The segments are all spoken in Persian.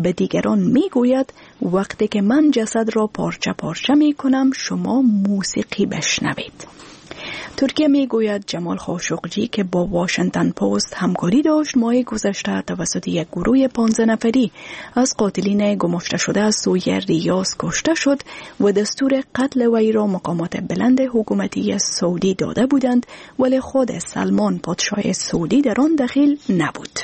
به دیگران میگوید وقتی که من جسد را پارچه پارچه میکنم شما موسیقی بشنوید. ترکیه میگوید جمال خاشقجی که با واشنگتن پست همکاری داشت ماه گذشته توسط یک گروه 15 نفری از قاتلین گماشته شده از سوی ریاض کشته شد و دستور قتل وی را مقامات بلند حکومتی سعودی داده بودند، ولی خود سلمان پادشاه سعودی در آن دخیل نبود.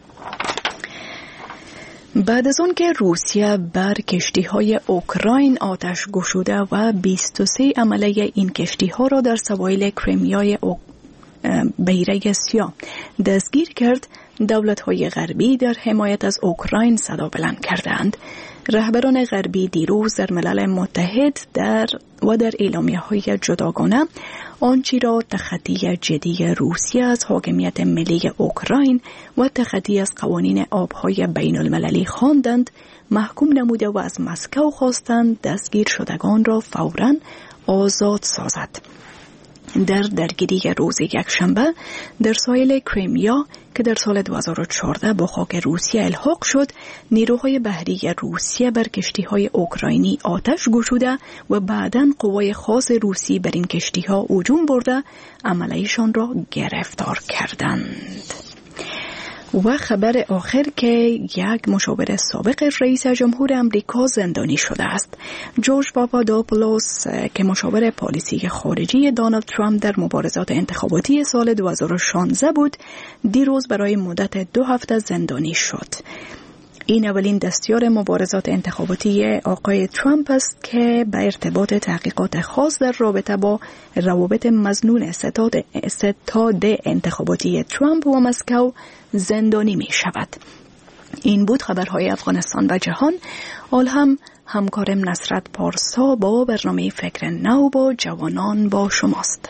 بعد از آن که روسیه بر کشتی‌های اوکراین آتش گشوده و 23 عمله این کشتی‌ها را در سواحل کریمیای بحیره سیاه دستگیر کرد، دولت‌های غربی در حمایت از اوکراین صدا بلند کردند. رهبران غربی دیروز در ملل متحد در اعلامیه‌های جداگانه آنچه را تخطی جدی روسیه از حاکمیت ملی اوکراین و تخطی از قوانین آبهای بین المللی خواندند، محکوم نموده و از مسکو خواستند دستگیر شدگان را فوراً آزاد سازد. در درگیری روز یکشنبه در ساحل کریمیا که در سال 2014 با خاک روسیه الحاق شد، نیروهای بحری روسیه بر کشتی‌های اوکراینی آتش گشوده و بعداً قوای خاص روسی بر این کشتی‌ها هجوم برده عمله‌شان را گرفتار کردند. و خبر آخر که یک مشاور سابق رئیس جمهور امریکا زندانی شده است. جورج پاپادوپولوس که مشاور پالیسی خارجی دونالد ترامپ در مبارزات انتخاباتی سال 2016 بود، دیروز برای مدت 2 هفته زندانی شد. این اولین دستیار مبارزات انتخاباتی آقای ترامپ است که به ارتباط تحقیقات خاص در رابطه با روابط مظنون ستاد انتخاباتی ترامپ و مسکو زندانی می شود. این بود خبرهای افغانستان و جهان. حال هم همکارم نصرت پارسا با برنامه فکر نو با جوانان با شماست.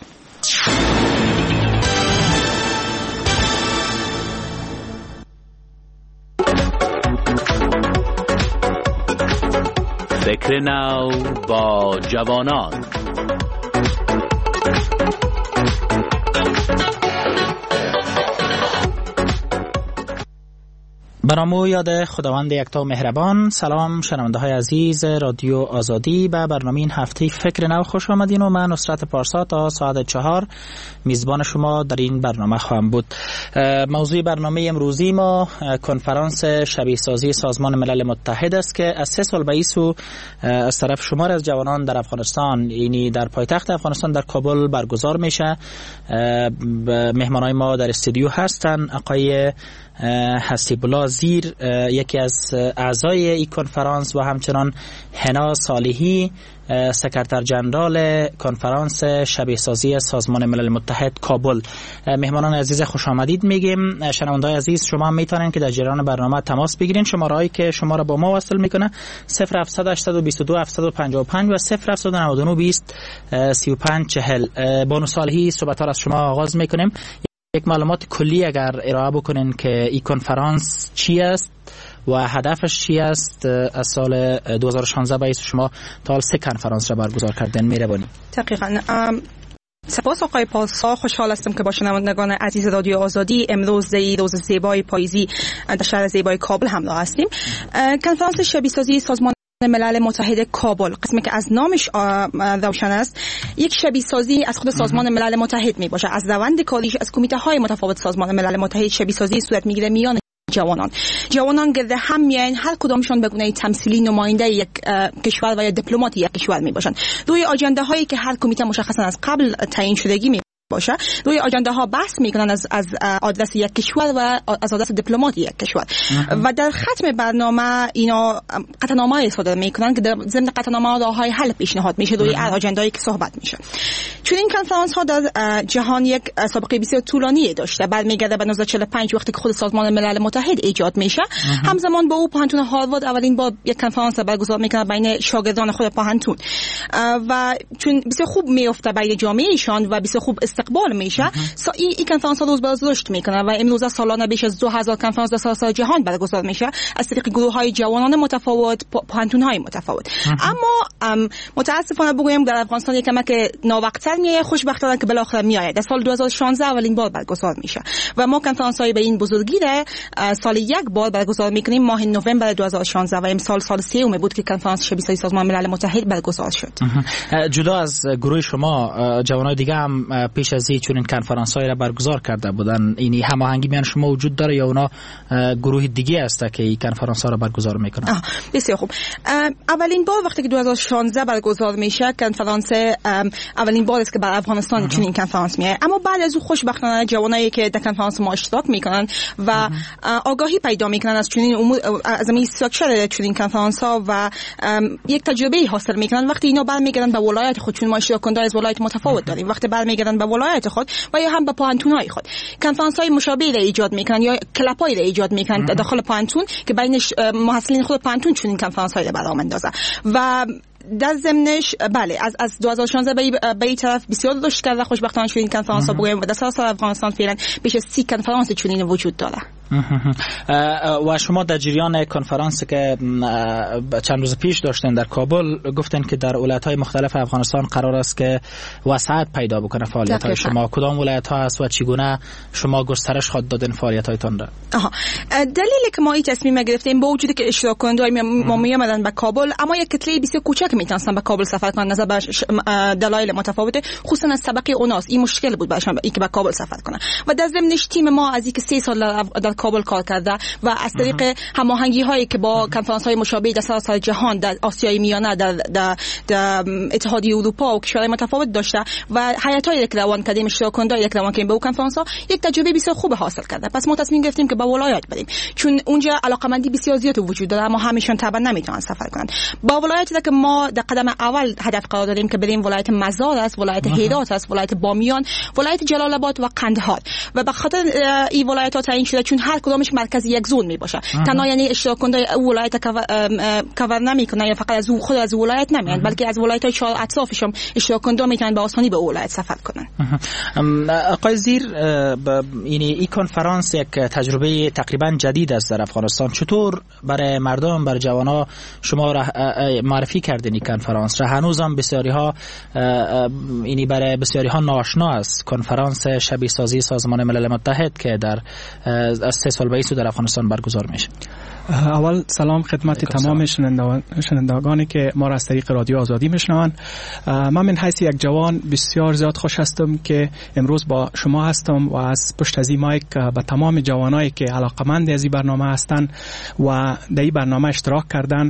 فکر نو با جوانان. برامو یاد خداوند یکتا مهربان. سلام شنونده های عزیز رادیو آزادی، به برنامه این هفته فکر نو خوش آمدین و من نصرت پارسا تا ساعت 4 میزبان شما در این برنامه خواهم بود. موضوع برنامه امروزی ما کنفرانس شبیه سازی سازمان ملل متحد است که از 3 سال به این سو از طرف شمار از جوانان در افغانستان، یعنی در پایتخت افغانستان در کابل برگزار میشه. مهمانای ما در استودیو هستن آقای حسیب الله زیر، یکی از اعضای این کنفرانس، و همچنان حنا صالحی، سکرتر جنرال کنفرانس شبیه سازی سازمان ملل متحد کابل. مهمانان عزیز خوش آمدید میگیم. شنونده‌های عزیز شما هم میتونن که در جریان برنامه تماس بگیرین. شماره‌ای که شما را با ما وصل میکنه 0782 755 و 0799 20 3540. بانو صالحی، صحبت ها را از شما آغاز میکنیم. یک معلومات کلی اگر ارائه بکنین که این کنفرانس چی است و هدفش چی است. از سال 2016 باید شما تا حال 3 کنفرانس را برگزار کردن، مهربانی. دقیقاً. سپاس آقای پارسا، خوشحال هستم که با شنوندگان عزیز رادیو آزادی امروز روز زیبای پاییزی در شهر زیبای کابل همراه هستیم. کنفرانس شبیه سازی سازمان ملل متحد کابل، قسمی که از نامش روشن است، یک شبیه سازی از خود سازمان ملل متحد می باشه. از روند کاریش از کمیته های متفاوت سازمان ملل متحد شبیه سازی صورت میگیره میان جوانان گرد هم میاین، هر کدامشون به گونه تمثیلی نماینده یک کشور و یا دیپلمات یک کشور می باشن. روی آژنده هایی که هر کمیته مشخصا از قبل تعیین شدگی می باشه، روی آژنده ها بحث میکنن از آدرس یک کشور و از آدرس دیپلمات یک کشور. و در ختم برنامه اینا قطعنامه صادر میکنن که در ضمن قطعنامه راههای حل پیشنهاد میشه روی آژنده‌ای که صحبت میشه. چون این کنفرانس ها در جهان یک سابقه بسیار طولانی داشته، برمیگرده به 1945 وقتی که خود سازمان ملل متحد ایجاد میشه. همزمان با او پانتون هاروارد اولین بار یک کنفرانس برگزار میکنه بین شاگردان خود پانتون و چون بسیار خوب میفته بین جامعه ایشان و بسیار خوب اقبال میشه. این کنفرانس ها روز به روز رشد میکنه و امروز سالانه بیش از 2000 کنفرانس در سراسر جهان برگزار میشه از طریق گروه های جوانان متفاوت، پانتون های متفاوت. اما متاسفانه بگویم در افغانستان یک کمک ناوقت‌تر میاد، خوشبختانه که بالاخره میاد. در سال 2016 اولین بار برگزار میشه و ما کنفرانس های به این بزرگی را سال یک بار برگزار میکنیم. ماه نوامبر 2016 و امسال سال سوم بود که کنفرانس شبیه سازی سازمان ملل متحد برگزار شد. جدا از گروه شما جوانای دیگه هم پیش از این چنین کنفرانس های را برگزار کرده بودن. اینی هماهنگی میان شما وجود داره یا اونا گروه دیگه است که این کنفرانس ها را برگزار میکنن؟ بسیار خوب. اولین بار وقتی که 2016 برگزار میشه کنفرانس اولین بار است که بر افغانستان چنین کنفرانس میاد. اما بعد از اون خوشبختانه جوانایی که در کنفرانس ما اشتراک میکنن و آگاهی پیدا میکنن از چنین امور، از این استراکچر چنین کنفرانس ها و یک تجربه حاصل میکنن. وقتی اینا برمیگردن به ولایت خود، چون ما اشتراک کننده از ولایت متفاوت داریم، وقتی برمیگردن به ولایت خود و یا هم به پانتونای خود کنفرانس های مشابه را ایجاد میکنن یا کلاب های را ایجاد میکنن داخل پانتون که بین محصلین خود پانتون چنین کنفرانس های را برام اندازه. و در ضمنش بله از 2016 به این طرف بسیار رشد کرده. خوشبختانه چنین کنفرانس ها بگویم و در سراسر افغانستان فعلا بیش از 30 کنفرانس چنین وجود داره. و شما در جریان کنفرانس که چند روز پیش داشتین در کابل گفتن که در ولایت‌های مختلف افغانستان قرار است که وسعت پیدا بکنه فعالیت‌های شما. کدام ولایت‌ها است و چگونه شما گسترش خواهد دادن فعالیت‌هایتان را؟ دلیلی که ما این تصمیم گرفتیم با وجودی که اشتراک کنندگان ما میآمدن به کابل، اما یک کتله بسیار کوچک میتونستن به کابل سفر کنن نظر به دلایل متفاوته، خصوصا از طبقه اوناس. این مشکل بود براشون اینکه به کابل سفر کنن و در ضمنش تیم ما از اینکه 3 سال در کابل کار کرده و از طریق هماهنگی هایی که با کنفرانس های مشابه در سراسر جهان، در آسیای میانه، در اتحادیه اروپا و کشورهای متفاوت داشته و هیئت‌های یک روان کردیم، اشتراک کننده یک روان کردیم به اون کنفرانس ها، یک تجربه بسیار خوب حاصل کرده. پس ما تصمیم گرفتیم که به ولایت بریم، چون اونجا علاقمندی بسیار زیاد وجود داره اما همیشون طبعا نمیتونن سفر کنن. با ولایتی که ما در قدم اول هدف قرار دادیم که بریم ولایت مزار است، ولایت هرات است، ولایت بامیان، ولایت جلال آباد و قندهار. و به خاطر این ولایت‌ها تعیین شده چون هر کدامش مرکز یک زون می باشه. تنها یعنی اشتراک کننده ولایت کاور نمیکنه یا فقط از خود از ولایت نمیان، بلکه از ولایت‌های چهار اطرافش هم اشتراک کننده میتونن به آسانی به ولایت سفر کنن. آقای زیر، یعنی این کنفرانس یک تجربه تقریبا جدید است در افغانستان. چطور برای مردم، برای جوانا شما معرفی کردین این کنفرانس را؟ هنوز هم بسیاری ها یعنی برای بسیاری ها ناآشنا است کنفرانس شبیه سازی سازمان ملل متحد که در از 3 سال بعد در افغانستان برگزار میشه. اول سلام خدمت تمام شنوندگانی که ما را از طریق رادیو آزادی میشنوند. من من حیث یک جوان بسیار زیاد خوش هستم که امروز با شما هستم و از پشت از این مایک به تمام جوانایی که علاقمند از این برنامه هستند و در این برنامه اشتراک کردن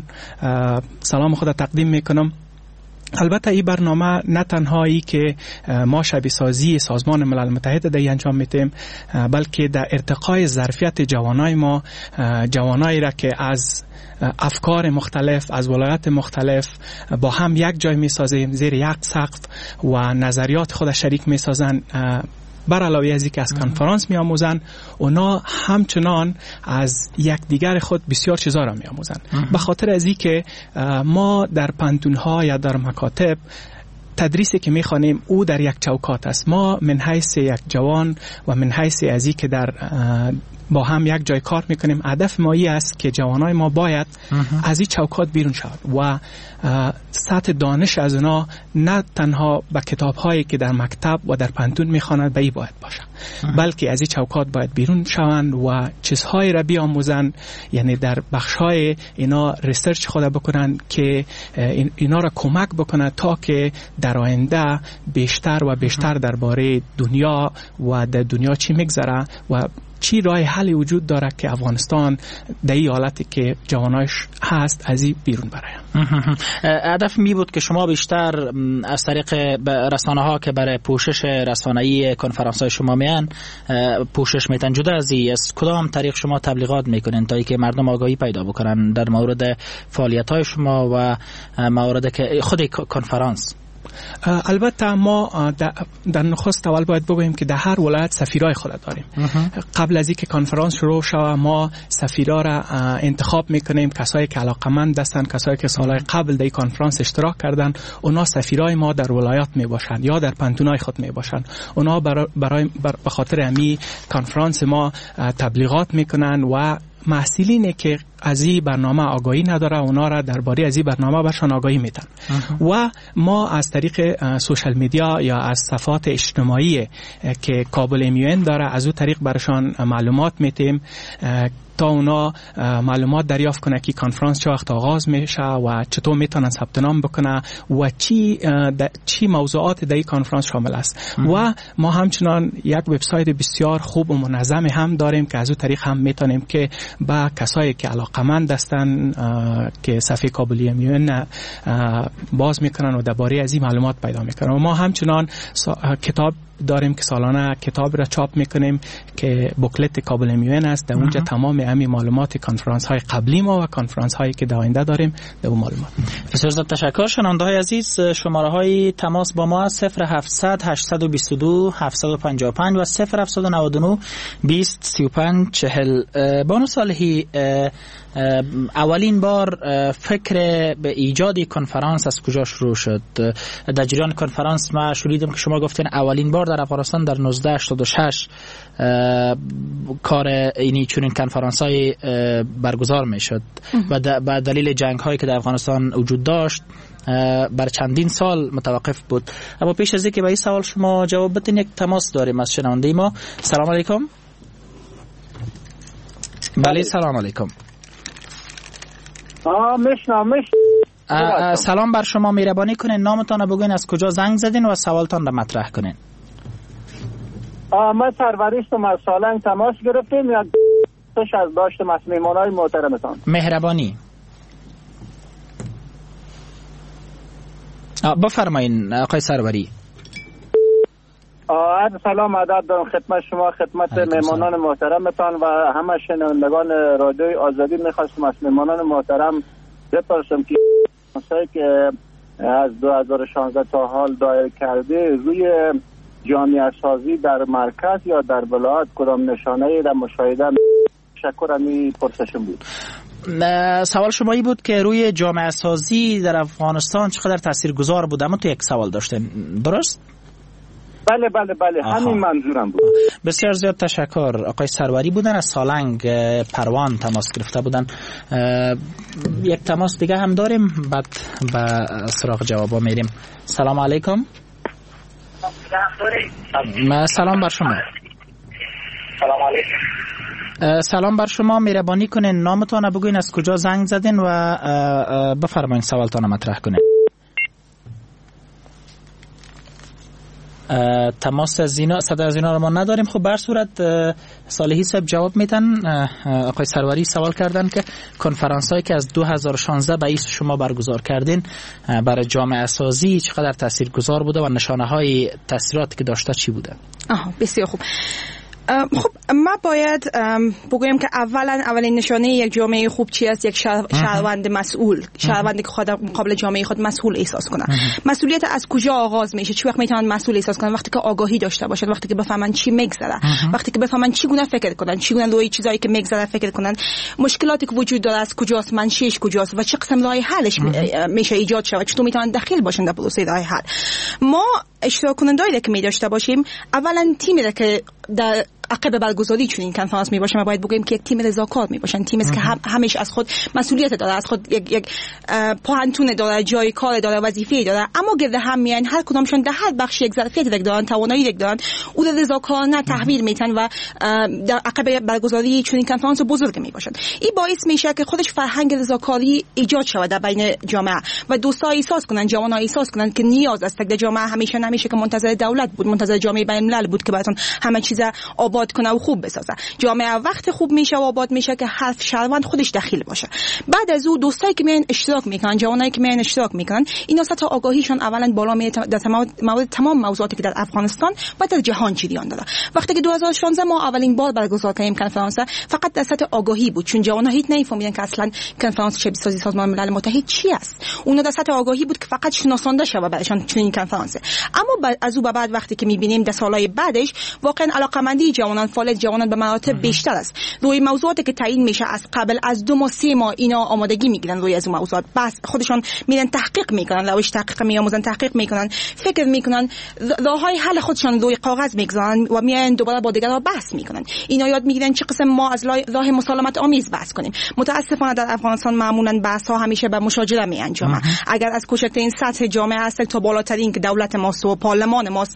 سلام خود تقدیم میکنم. البته این برنامه نه تنهایی که ما شبیه سازی سازمان ملل متحد در انجام میتیم، بلکه در ارتقای ظرفیت جوانای ما، جوانایی را که از افکار مختلف، از ولایات مختلف با هم یک جای میسازیم، زیر یک سقف و نظریات خود شریک میسازن. بر علاوه از اینکه از کنفرانس میآموزن، اونا همچنان از یکدیگر خود بسیار چیزا را میآموزن. به خاطر از اینکه ما در پانتون‌ها یا در مکاتب تدریسی که میخوانیم او در یک چوکات است. ما من حیث یک جوان و من حیث از اینکه در با هم یک جای کار میکنیم، هدف ما این است که جوانای ما باید از این چوکات بیرون شود و سطح دانش از اونا نه تنها به کتاب‌هایی که در مکتب و در پانتون میخواند به این باید باشه، بلکه از این چوکات باید بیرون شوند و چیزهایی را بیاموزند، یعنی در بخش‌های اینا ریسرچ خود بکنن که اینا را کمک بکنه تا که در آینده بیشتر و بیشتر درباره دنیا و در دنیا چی میگذره و چی راه حلی وجود داره که افغانستان در این حالتی که جوانایش هست از این بیرون برایم. هدف می بود که شما بیشتر از طریق رسانه ها که برای پوشش رسانه‌ای کنفرانس های شما میان پوشش میتن، جدا از این از کدام طریق شما تبلیغات میکنین تا اینکه مردم آگاهی پیدا بکنن در مورد فعالیت های شما و مورد که خود کنفرانس؟ البته ما در نخست اول باید بگوییم که در هر ولایت سفیرای خود داریم. قبل از اینکه کنفرانس شروع شود ما سفیرا را انتخاب میکنیم، کسایی که علاقمند هستند، کسایی که سالهای قبل در کنفرانس اشتراک کردن، اونا سفیرای ما در ولایات میباشند یا در پنتونای خود میباشند. اونا برای به خاطر همین کنفرانس ما تبلیغات میکنن و محصولینی که از این برنامه آگاهی نداره اونا را درباره از این برنامه برشان آگاهی میدن. و ما از طریق سوشال میدیا یا از صفحات اجتماعی که کابل MUN داره از اون طریق برشان معلومات میتیم تا اونا معلومات دریافت کنه که کنفرانس چه وقت آغاز میشه و چطور میتونن ثبت نام بکنه و چی موضوعات در این کنفرانس شامل است. و ما همچنان یک وبسایت بسیار خوب و منظم هم داریم که از اون طریق هم میتونیم که با کسایی که علاقمند هستن که صفحه کابل MUN باز میکنن و درباره از این معلومات پیدا میکنن. و ما همچنان کتاب داریم که سالانه کتاب را چاپ میکنیم که بوکلت کابل MUN است. در اونجا تمام همین معلومات کنفرانس های قبلی ما و کنفرانس هایی که در آینده داریم در اون معلومات. بسیار زیاد تشکر. شنونده های عزیز، شماره های تماس با ما 0700 822 755 و 0799 20 35 40. بانو صالحی، اولین بار فکر به ایجاد کنفرانس از کجا شروع شد؟ در جریان کنفرانس ما شنیدم که شما گفتین اولین بار در افغانستان در 1986 کار اینی چنین کنفرانس های برگزار می شد و به دلیل جنگ هایی که در افغانستان وجود داشت بر چندین سال متوقف بود. اما پیش از اینکه به این سوال شما جواب بدین یک تماس داریم از شنونده ما. سلام علیکم. بله سلام علیکم. سلام بر شما، مهربانی کنین نامتان رو بگوین، از کجا زنگ زدین و سوالتان رو مطرح کنین. ما سروریستم از سالنگ تماس گرفتیم یا تش از داشت مسئولیمانای محترمتان. مهربانی بفرمایین آقای سروری. عرض سلام ادب دارم خدمت شما، خدمت مهمانان محترمتان و همه شنوندگان رادیوی آزادی. میخواستم از مهمانان محترم بپرسم که مسائلی که از 2016 تا حال دایر کرده روی جامعه سازی در مرکز یا در ولایت کدام نشانه‌ای را مشاهده شکرمی پرسشم بود. سوال شما ای بود که روی جامعه سازی در افغانستان چقدر تاثیرگذار بود، اما تو یک سوال داشتن، درست؟ بله همین منظورم بود. بسیار زیاد تشکر. آقای سروری بودن از سالنگ پروان تماس گرفته بودن. یک تماس دیگه هم داریم بعد به سراغ جوابا میریم. سلام علیکم. سلام بر شما. سلام علیکم. سلام بر شما، مهربانی کنین نامتون رو بگوین، از کجا زنگ زدین و بفرمایین سوالتون رو مطرح کنین. تماس از اینا صدا از اینا رو ما نداریم. خب بر صورت صالحی صاحب جواب میدن. آقای سروری سوال کردن که کنفرانس هایی که از 2016 به ایست شما برگزار کردین برای جامعه سازی چقدر تاثیرگذار بوده و نشانه های تاثیراتی که داشته چی بوده؟ بسیار خوب. خب ما باید بگویم که اولین نشانه یک جامعه خوب چی است؟ یک شهروند مسئول، شهروندی که خود مقابل جامعه خود مسئول احساس کنه. مسئولیت از کجا آغاز میشه؟ چه وقت میتونن مسئول احساس کنن؟ وقتی که آگاهی داشته باشن، وقتی که بفهمن چی میگذره، وقتی که بفهمن چی گونه فکر کنن، چی گونه روی چیزایی که میگذره فکر کنن، مشکلاتی که وجود داره از کجاست، منشأش کجاست و چه قسم راه حلش میشه ایجاد شه و چطور میتونن داخل باشن در پروسه راه حل. ما اشتراک کننده‌ای که می داشته باشیم، اولا تیمی که در عقب برگزاری چنین کنفرانس می باشه، ما باید بگیم که یک تیم رضاکار می باشن، تیمی است که همیشه از خود مسئولیت داره، از خود یک پوهنتون داره، جای کار داره، وظیفه داره، اما گرد هم میان هر کدامشون در هر بخش یک ظرفیت دارن، توانایی دارن، او رضاکارانه تحویل میتن و در عقب برگزاری چنین کنفرانس بزرگ می باشن. این باعث میشه که خودش فرهنگ رضاکاری ایجاد شود در بین جامعه و دوستا احساس کنن، جوانان احساس کنن که نیاز است در جامعه همیشه نمیشه که منتظر دولت بود، منتظر جامعه بین الملل بود که براتون همه چیز آباد آباد کنه و خوب بسازه. جامعه وقت خوب میشه و آباد میشه که هر شهروند خودش دخیل باشه. بعد از اون دوستایی که میان اشتراک میکنن، جوانایی که میان اشتراک میکنن، اینا سطح آگاهیشون اولا بالا میره در تمام موضوعاتی که در افغانستان و در جهان جریان داره. وقتی که 2016 ما اولین بار برگزار کردیم کنفرانس، فقط در سطح آگاهی بود، چون جوان‌ها هیچ نمی‌فهمیدن که اصلا کنفرانس شبیه سازی سازمان ملل متحد چی است. اونا در سطح آگاهی بود که فقط شناسانده شه برایشان چنین کنفرانس. اما از اون بعد وقتی که می‌بینیم در سالهای بعدش واقعا علاقه‌مندی جوانان، فعالیت جوانان به مراتب بیشتر است. روی موضوعاتی که تعیین میشه از قبل از 2 ماه 3 ماه اینا آمادگی میگیرن روی از اون موضوعات، بس خودشون میرن تحقیق میکنن، روش تحقیق میآموزن، تحقیق میکنن، فکر میکنن، راههای حل خودشون روی کاغذ میگذارن و میان دوباره با دیگران بحث میکنن. اینا یاد میگیرن چه قسم ما از راه مسالمت آمیز بحث کنیم. متاسفانه در افغانستان معمولا بحث ها همیشه به مشاجره می انجامه. اگر از کوچکترین سطح جامعه هست تا بالاترین که دولت ماست و پارلمان ماست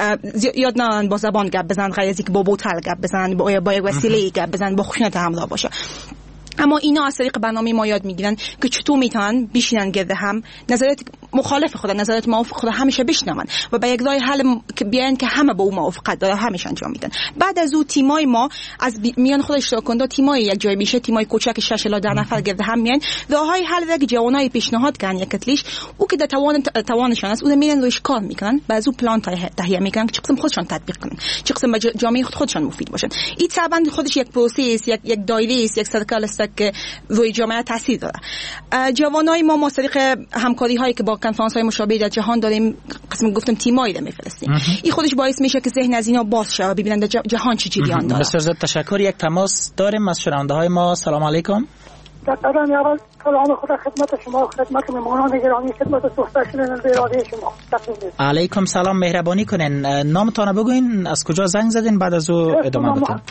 یاد ندارن با زبان گپ بزنن، غیر از اینکه با بوتل گپ بزنن، با وسیله گپ بزنن، با خشونت همراه باشه. اما اینا از طریق برنامه ما یاد میگیرن که چطور میتونن بشینن گرد هم، نظریات مخالف خود، نظریات موافق خود همیشه بشنون و به یک راه حل بیان که همه با اون موافقت داره، همیشه انجام میدن. بعد از اون تیمای ما از میان خود اشتراک کننده تیمای یک جای میشه، تیمای کوچک 6 الی 10 نفر گرد هم میان، راههای حل که جوانای پیشنهاد کردن یک کتلیش او که در توانشان است، اون میرن روش کار میکنن، بعد از اون پلان تهیه میکنن که چه قسم خودشان تطبیق کنن، چه قسم به جامعه خودشان مفید باشن. این طبعا خودش یک پروسه، یک دایره است، یک سرکل است که روی جامعه تاثیر داره. جوانای ما از طریق همکاری هایی که با کنفرانس های مشابه در جهان داریم، قسم گفتم تیمایی رو میفرستیم، این خودش باعث میشه که ذهن از اینا باز شه و ببینن در جهان چه جریان داره. بسیار زیاد تشکر. یک تماس داریم از شنونده های ما. سلام علیکم. سلام. اول سلام خدا خدمت شما، خدمت مهمانان گرامی، خدمت دوستان شنونده رادیو شما. علیکم سلام. مهربانی کنین نامتون بگوین، از کجا زنگ زدین، بعد از او ادامه بدین.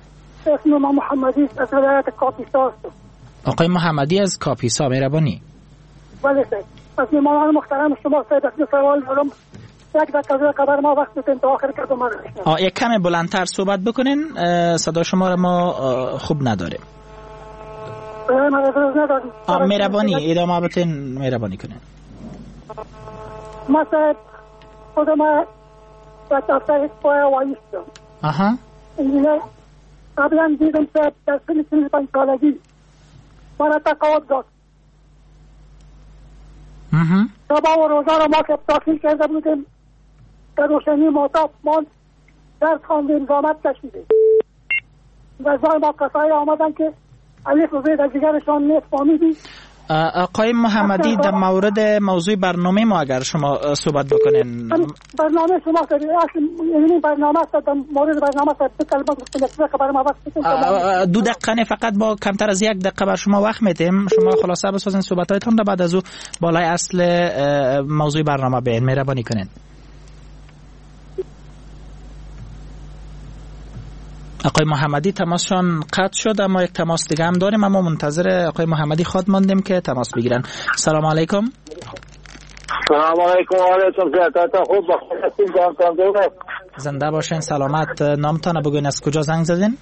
اسم ما محمدی از ولایت کاپیسا است. آقای محمدی از کاپیسا، مهربانی. بله سید. از مهمانان محترم شما سید، از سوال دارم. یک دقیقه خبر ما وقت بتین تا آخر کردم من. یک کمی بلندتر صحبت بکنین، صدا شما رو ما خوب نداریم. مهربانی ادامه بدین، مهربانی کنین. ما سید خودم در دفتر پای وایستم. آها. اینجا قبلا دیدم سید در سن 35 سالگی من تقاعد داد. شب و روزا را ما که تاکیل کرده بودیم در روشنی ماتاب ما درس خواندیم، زحمت کشیدیم و زای ما کسایی آمدن که الف و ب در دیگرشان نیست فهمیدی. آقای محمدی در مورد موضوع برنامه ما اگر شما صحبت بکنین. برنامه شما یعنی برنامه است، در مورد برنامه است کلمه خبر ما وقت 2 دقیقه فقط، با کمتر از 1 دقیقه بر شما وقت میدیم، شما خلاصه بسازین صحبتاتون را، بعد از او بالای اصل موضوع برنامه بیاین. مهربانی کنین. آقای محمدی تماسشان قطع شد، اما یک تماس دیگه هم داریم، اما منتظر آقای محمدی خود ماندیم که تماس بگیرن. سلام علیکم. سلام علیکم. علیکم سلام. خوب بخیر. زنده باشین، سلامت. نامتان بگوین، از کجا زنگ زدین؟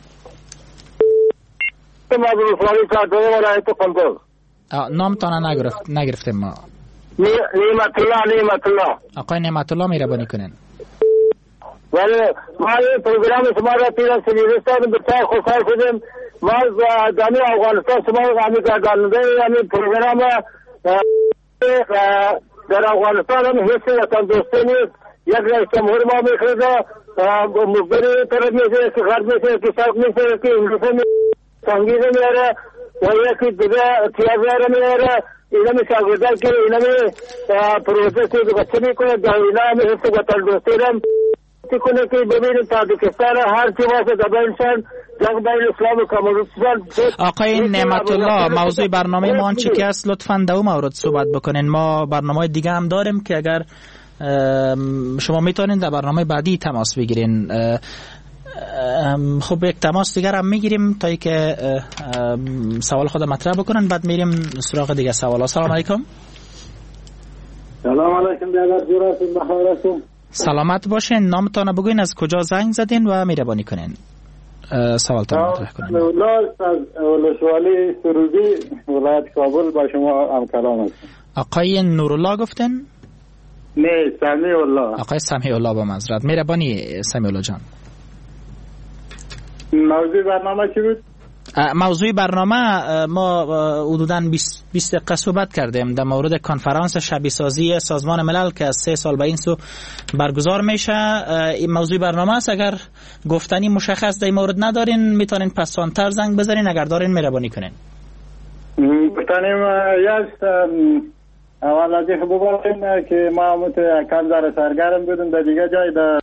نامتان نگرفتیم ما. نعمت الله. آقای نعمت الله مهربانی کنین. ولی ما این پروگرام شما را پیران شنیدستان بسیار خوشحال شدیم. ما دانی افغانستان شما را گرداننده این پروگرام در افغانستان هم هیچ وطن دوستی نیست. یک رئیس جمهور ما میخواد مقبری طرف میشه که غرب میشه که شرق میشه که انگلیسی سنگیزه میاره و یکی دیگه تیازه میاره. اینا می شاگردان که اینا می پروسسی بچه میکنه در اینا می حفظ وطن دوستی را کنه که ببینید تاجیکستان هر چی واسه دبیرشن جنگ بین اسلام و کمونیستان. آقای نعمت الله، موضوع برنامه ما آنچه که است لطفاً در اون مورد صحبت بکنین. ما برنامه دیگه هم داریم که اگر شما میتونین در برنامه بعدی تماس بگیرین. خب یک تماس دیگر هم میگیریم تا ای که سوال خود مطرح بکنن، بعد میریم سراغ دیگه سوال. سلام علیکم. سلام علیکم. بخیر. سلامت باشین. نامتان بگوین، از کجا زنگ زدین و مهربانی کنین سوالتان مطرح کنین. الله از ولسوالی سرودی ولایت کابل با شما هم کلام هستم. آقای نورالله گفتن؟ نه، سمیع الله. آقای سمیع الله با معذرت. مهربانی سمیع الله جان. موضوع برنامه چی بود؟ موضوع برنامه ما حدوداً 20 دقیقه صحبت کردیم در مورد کنفرانس شبیه سازی سازمان ملل که از 3 سال به این سو برگزار میشه. این موضوع برنامه است. اگر گفتنی مشخص در این مورد ندارین میتونین پسانتر زنگ بزنین، اگر دارین مهربانی کنین. گفتنیم یست اول از این بگویم که ما کم ذره سرگرم بودیم در دیگه جای در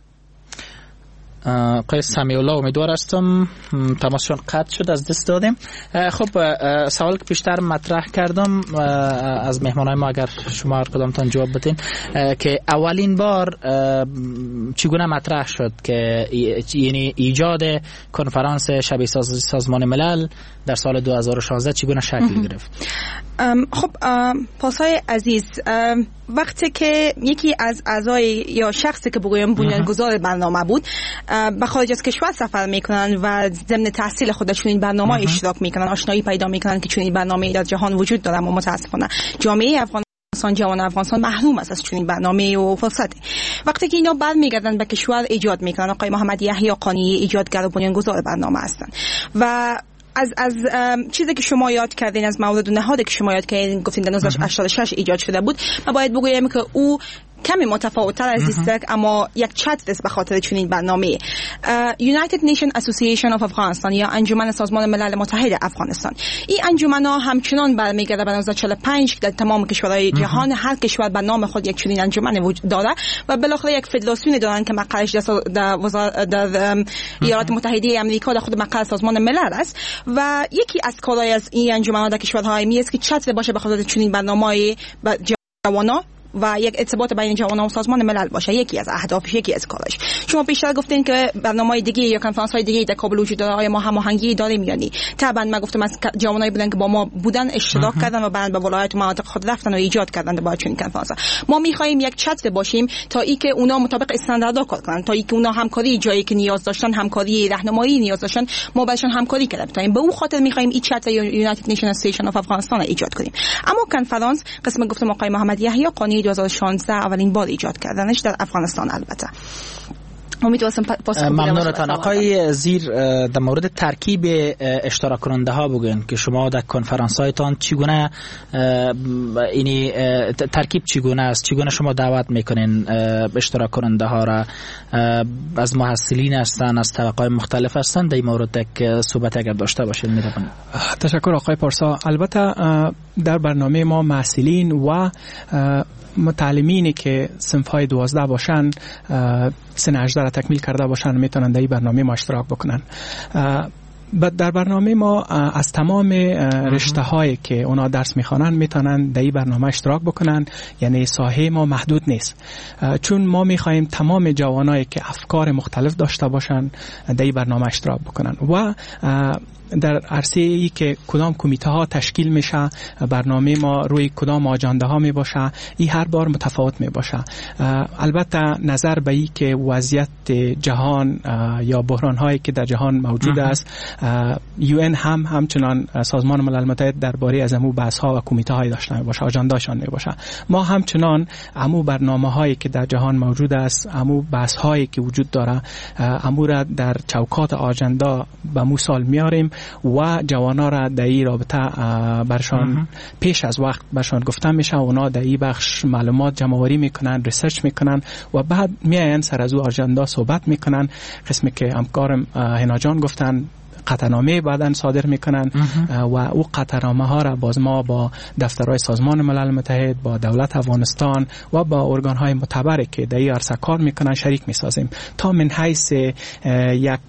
آقای سمیع الله امیدوار هستم تماسشون قطع شد، از دست دادیم. خب سوال که پیشتر مطرح کردم از مهمانای ما اگر شما هر کدامتان جواب بدین که اولین بار چگونه مطرح شد که یعنی ایجاد کنفرانس شبیه سازی سازمان ملل در سال 2016 چگونه شکل گرفت؟ خب پاسای عزیز، وقتی که یکی از اعضای یا شخصی که بگویم بنیانگذار برنامه بود به خارج از کشور سفر میکنن و ضمن تحصیل خودشون این برنامه اشتراک میکنن، آشنایی پیدا میکنن که چنین برنامه‌ای در جهان وجود داره، اما متاسفانه جامعه افغانستان، جوان افغانستان محروم است از چنین برنامه و فرصت. وقتی که اینا برمیگردن به کشور ایجاد میکنن، آقای محمد یحیی قانی ایجادگر و بنیانگذار برنامه هستند و از چیزی که شما یاد کردین، از موارد و نهادی که شما یاد کردین، گفتین در 1986 ایجاد شده بود، ما باید بگویم که او کمی متفاوت‌تر از دیسترک اما یک چتر است به خاطر چنین برنامه. United Nations Association of Afghanistan یا انجمن سازمان ملل متحد افغانستان، این انجمن‌ها همچنان برمیگرده به 1945 در تمام کشورهای جهان هر کشور به نام خود یک چنین انجمن وجود داره و بالاخره یک فدراسیون دارن که مقرش در ایالات متحده آمریکا در خود مقر سازمان ملل است و یکی از کارهای از این انجمن‌ها در کشورهای می است که چتر باشه به خاطر چنین برنامه‌ای به جوانان و یک ارتباط بین جوانان و سازمان ملل باشه. یکی از اهدافش، یکی از کارش. شما بیشتر گفتین که برنامه‌های دیگه یا کنفرانس‌های دیگه در کابل وجود داره، آیا ما هماهنگی داریم یا نه؟ طبعا من گفتم از جوانایی بودن که با ما بودن اشتراک کردن و بعد به ولایت و مناطق خود رفتن و ایجاد کردن با چنین کنفرانس. ما می‌خوایم یک چتر باشیم تا اینکه اونا مطابق استانداردها کار کنن، تا اینکه اونا همکاری جایی که نیاز داشتن، همکاری راهنمایی نیاز داشتن، ما باشون همکاری کردیم. به اون خاطر می‌خوایم این چتر United Nations Association of Afghanistan ایجاد کنیم. اما کنفرانس قسم گفتم آقای محمد یحیی قانی 2016 اولین بار ایجاد کردنش در افغانستان. البته ممنونتان. آقای زیر در مورد ترکیب اشتراک کننده ها بگوین که شما در کنفرانس هایتان چگونه اینی ترکیب چگونه است، چگونه شما دعوت میکنین اشتراک کننده ها را؟ از محصلین هستن، از طبقات مختلف هستن؟ در این مورد یک صحبت اگر داشته باشید می‌توانید. تشکر آقای پارسا. البته در برنامه ما محصلین و متعلمینی که صنف‌های 12 باشن، سن 18 را تکمیل کرده باشن، میتونن در این برنامه ما اشتراک بکنن. در برنامه ما از تمام رشته هایی که اونا درس میخوانن میتونن در این برنامه اشتراک بکنن، یعنی ساحه ما محدود نیست، چون ما میخوایم تمام جوانایی که افکار مختلف داشته باشن در این برنامه اشتراک بکنن و در عرصه ای که کدام کمیته ها تشکیل میشه، برنامه ما روی کدام آجنده ها می باشه، این هر بار متفاوت می باشه. البته نظر به این که وضعیت جهان یا بحران هایی که در جهان موجود است، UN همچنان سازمان ملل متحد درباره از امو بحث ها و کمیته های داشته می باشه، آجنده هاشان می باشه. ما همچنان امو برنامه هایی که در جهان موجود است، امو بحث هایی که وجود داره، امو را در چوکات آجنده به مو سال میاریم و جوانا را در این رابطه برشان پیش از وقت برشان گفته میشه، اونا در این بخش معلومات جمع‌آوری میکنن، ریسرچ میکنن و بعد میاین سر از او آجنده صحبت میکنن. قسمی که همکارم هنا جان گفتن قطعنامه بعداً صادر میکنن و او قطعنامه ها را باز ما با دفترهای سازمان ملل متحد، با دولت افغانستان و با ارگان های معتبری که در این عرصه کار میکنن شریک میسازیم تا من حیث یک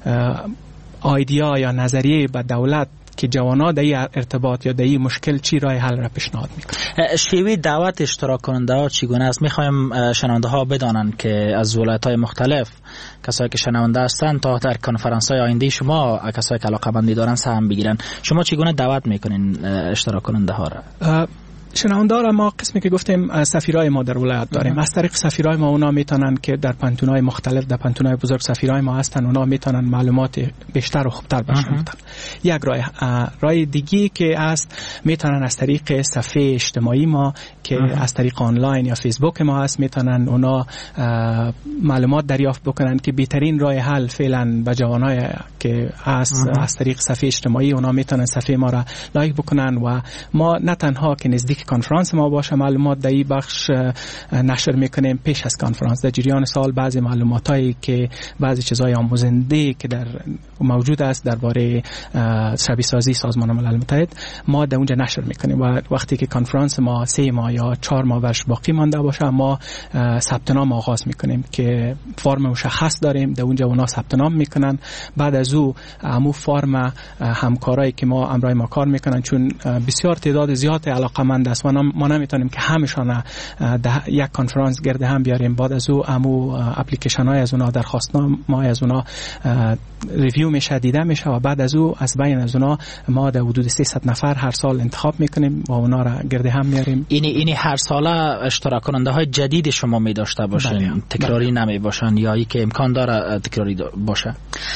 ایده یا نظریه به دولت که جوانا در این ارتباط یا در این مشکل چی راه حل را پیشنهاد میکنه. شیوه دعوت اشتراک کننده ها چگونه است؟ میخوایم شنونده ها بدانند که از ولایت های مختلف کسایی که شنونده هستند تا در کنفرانس های آینده شما کسایی که علاقه مندی دارن سهم بگیرن. شما چگونه دعوت میکنین اشتراک کننده ها را؟ شنوندار ما قسمی که گفتیم سفیرای ما در ولایت داریم. از طریق سفیرای ما اونا میتونن که در پانتونای مختلف، در پانتونای بزرگ سفیرای ما هستن، اونا میتونن معلومات بیشتر و خوبتر بشن. یک راه دیگی که است میتونن از طریق صفحه اجتماعی ما که از طریق آنلاین یا فیسبوک ما هست، میتونن اونا معلومات دریافت بکنن که بهترین راه حل فعلا به جوانای که از طریق صفحه اجتماعی اونا میتونن صفحه ما را لایک بکنن و ما نه تنها که نزدیک کنفرانس ما باشه معلومات در این بخش نشر میکنیم، پیش از کنفرانس در جریان سال بعضی معلوماتایی که بعضی چیزای آموزنده که در موجود است درباره شبیه سازی سازمان ملل متحد ما در اونجا نشر میکنیم و وقتی که کنفرانس ما 3 ماه یا 4 ماه برش باقی مانده باشه ما ثبت نام آغاز میکنیم که فرم مشخص داریم، در اونجا اونا ثبت نام میکنن. بعد از او همو فرم همکارایی که ما امرای ما کار میکنن، چون بسیار تعداد زیاد علاقمند است ما نمیتونیم که همشان یک کنفرانس گرد هم بیاریم. بعد از او همو اپلیکیشن های از اونا درخواستنامه از اونا ریویو میشه، دیده میشه و بعد از او از بین از اونا ما در حدود 300 نفر هر سال انتخاب میکنیم و اونا را گرد هم میاریم. اینی هر ساله اشتراک کننده های جدید شما می داشته باشین، تکراری نمی باشن یا ای که امکان داره تکراری باشه؟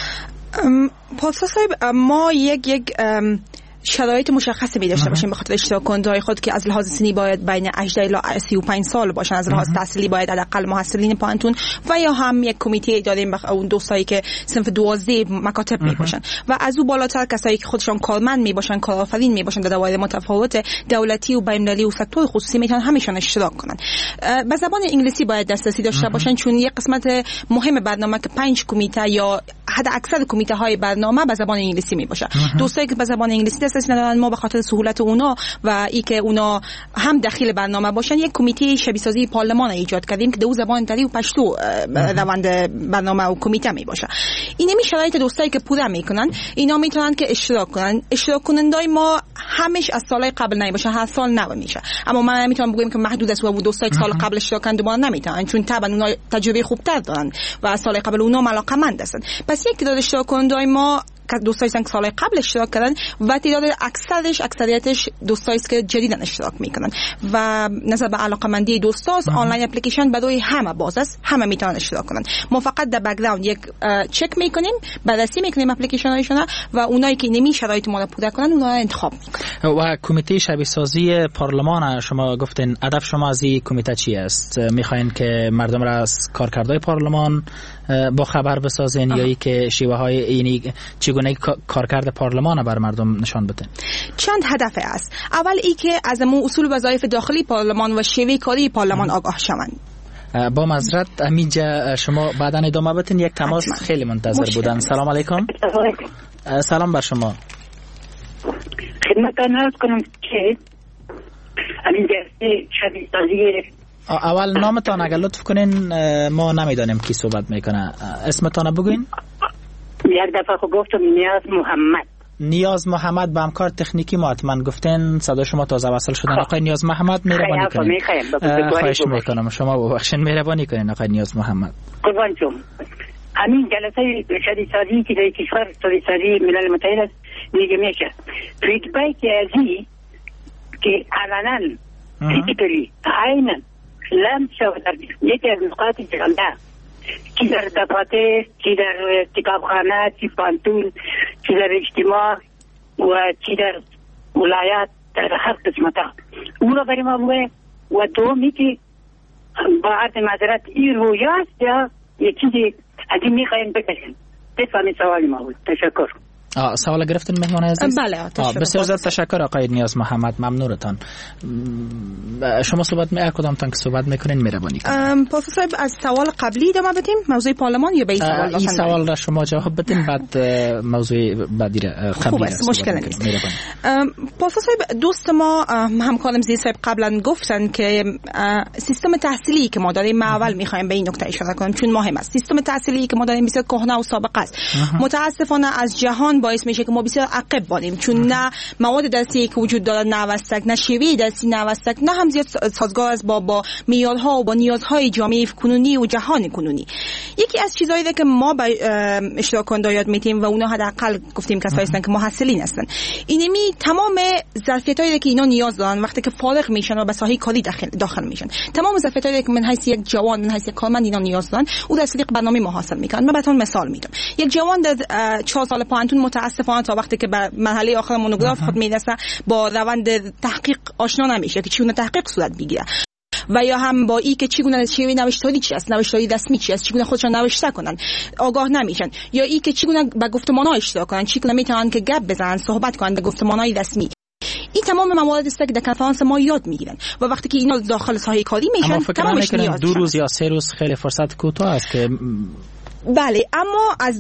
پارسا صاحب، ما یک شرایط مشخصی می داشته باشیم به خاطر اشتراک کننده‌های خود که از لحاظ سنی باید بین 18 الی 35 سال باشن، از لحاظ تحصیلی باید حداقل محصلین پانتون و یا هم یک کمیته داریم به اون دوستایی که صنف 12 مکاتب می باشن و از او بالاتر کسایی که خودشان کارمند می باشن، کارآفرین می باشن در دوائر متفاوت دولتی و بین‌المللی و سکتور خصوصی میتونن همیشون اشتراک کنن. به زبان انگلیسی باید دسترسی داشته باشن چون یک قسمت مهم برنامه که 5 کمیته یا حد اکثر کمیته های برنامه به زبان انگلیسی می باشه. دوستایی که به زبان انگلیسی دسترسی ندارن ما به خاطر سهولت اونا و ای که اونا هم داخل برنامه باشن یک کمیته شبیه سازی پارلمان ایجاد کردیم که دو زبان دری و پشتو روند برنامه و کمیته می باشه. این شرایط دوستایی که پوره میکنن اینا میتونن که اشتراک کنن. اشتراک کنندای ما همش از سال قبل نمی باشه، هر سال نو میشه، اما من میتونم بگم که محدود است و دوستایی که سال قبل اشتراک کردن دوباره نمیتونن چون طبعا اونا تجربه خوبتر دارن و از سال قبل اونا علاقه‌مند هستن. پس یک تعداد اشتراک کنندای ما دوستایی که سال قبل اشتراک کردن و تعداد اکثریتش دوستایی که جدیدن اشتراک میکنن و نظر به علاقه‌مندی دوستاست آنلاین اپلیکیشن برای همه باز است، همه میتونن اشتراک کنن. ما فقط در بک‌گراند یک چک میکنیم، بررسی میکنیم اپلیکیشن هایشون و اونایی که نمی شرایط ما رو پوره کنن اونا رو انتخاب میکنن. و کمیته شبیه سازی پارلمان شما گفتین هدف شما از این کمیته چی است؟ میخواین که مردم را از کارکردهای پارلمان با خبر بسازین یا ای که شیوه های اینی چگونه کارکرد پارلمان بر مردم نشان بده؟ چند هدف است. اول ای که از اصول وظایف داخلی پارلمان و شیوه کاری پارلمان آگاه شوند. با معذرت امیجا شما بعدا ادامه بدین، یک تماس خیلی منتظر بودن. سلام علیکم. سلام بر شما. خدمتتان عرض کنم که همین جلسه شبیه سازی اول نامتان اگر لطف کنین، ما نمیدانیم کی صحبت میکنه. اسمتان بگوین. یک دفعه خود گفتم نیاز محمد. با همکار تکنیکی ما حتما گفتین صدا شما تازه وصل شدن. آقای نیاز محمد مهربانی کنین. خواهش میکنم شما ببخشید، مهربانی کنین آقای نیاز محمد. قربان شما. همین جلسه شبیه سازی که در کشور شبیه سازی ملل متحد است میگه میشه فیدبک ازی که علنا فیزیکلی عینا لم شود در یکی از نقاط جلده چی در دفاتر، چی در کتابخانه، چی پانتون، چی در اجتماع و چی در ولایت، در هر قسمت اون را برای ما بوده. و دومی که با عرض معذرت این رویاست یا یک چیزی از این میخوایم بکشیم. بفهمید سوالی ما بود. تشکر. سوال گرفتین مهمان عزیز؟ بله بسیار زیاد تشکر آقای نیاز محمد، ممنونتان. شما صحبت کدامتان که صحبت میکنین مهربانی کنین. پاسخ صاحب از سوال قبلی ادامه بدیم موضوع پارلمان یا به این سوال؟ این سوال را شما جواب بدین بعد موضوع بعدی را قبلی را مشکل نیست. پاسخ صاحب دوست ما همکارم زیر صاحب قبلا گفتن که سیستم تحصیلی که ما داریم ما اول میخوایم به این نکته اشاره کنیم چون مهم است. سیستم تحصیلی که ما داریم بسیار کهنه و سابقه است. متاسفانه از جهان باعث میشه که ما بسیار عقب مانیم، چون نه مواد درسی که وجود داره نوستک، نه شیوه درسی نوستک، نه هم زیاد سازگار است با معیارها و با نیازهای جامعه کنونی و جهان کنونی. یکی از چیزایی که ما به اشتراک کننده یاد میدیم و اونا حداقل گفتیم کسایی هستن که محصلین هستن، اینمی تمام ظرفیتایی که اینا نیاز دارن وقتی که فارغ میشن و به ساحه کاری داخل میشن، تمام ظرفیتایی که من حیث یک جوان، من حیث یک کارمند اینا نیاز دارن، او در طریق برنامه ما حاصل میکنن. من براتون مثال میدم. یک جوان در 4 سال پایانتون متاسفانه تا وقتی که به مرحله آخر مونوگراف خود میرسه با روند تحقیق آشنا نمیشه که چگونه تحقیق صورت بگیره، و یا هم با ای که چگونه شیوه نوشتاری چی است، نوشتاری رسمی چی است، چگونه خودشان نوشته کنن آگاه نمیشن، یا ای که چگونه به گفتمان‌ها اشتراک کنن، چگونه میتونن که گپ بزنن، صحبت کنن به گفتمان‌های رسمی. این تمام موارد است که در کنفرانس ما یاد میگیرن و وقتی که اینا داخل ساحه کاری میشن تمامش نیاز 2 روز یا 3 روز خیلی فرصت کوتاه است که بله، اما از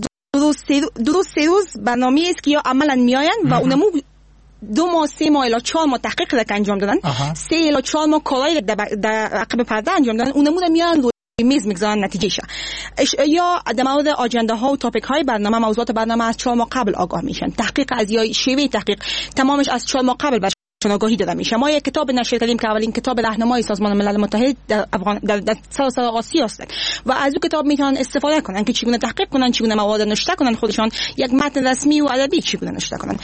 2 روز 3 روز برنامه است که یا عملا میاین و اونمو 2 ماه 3 ماه الی 4 ماه تحقیق را انجام دادن، 3 الی 4 ماه کارهای در عقب پرده انجام دادن، اونمو میان میز میگذارن نتیجهشه. یا در مورد آجنده ها و تاپیک های برنامه، موضوعات برنامه از 4 ماه قبل آگاه میشن. تحقیق از یا شیوه تحقیق تمامش از 4 ماه قبل برشون آگاهی داده میشه. ما یک کتاب نشر کردیم که اولین کتاب راهنمای سازمان ملل متحد در سراسر آسیا است و از اون کتاب میتونن استفاده کنن که چگونه تحقیق کنن، چگونه مواد نوشته کنن، خودشان یک متن رسمی و ادبی چگونه نوشته کنن.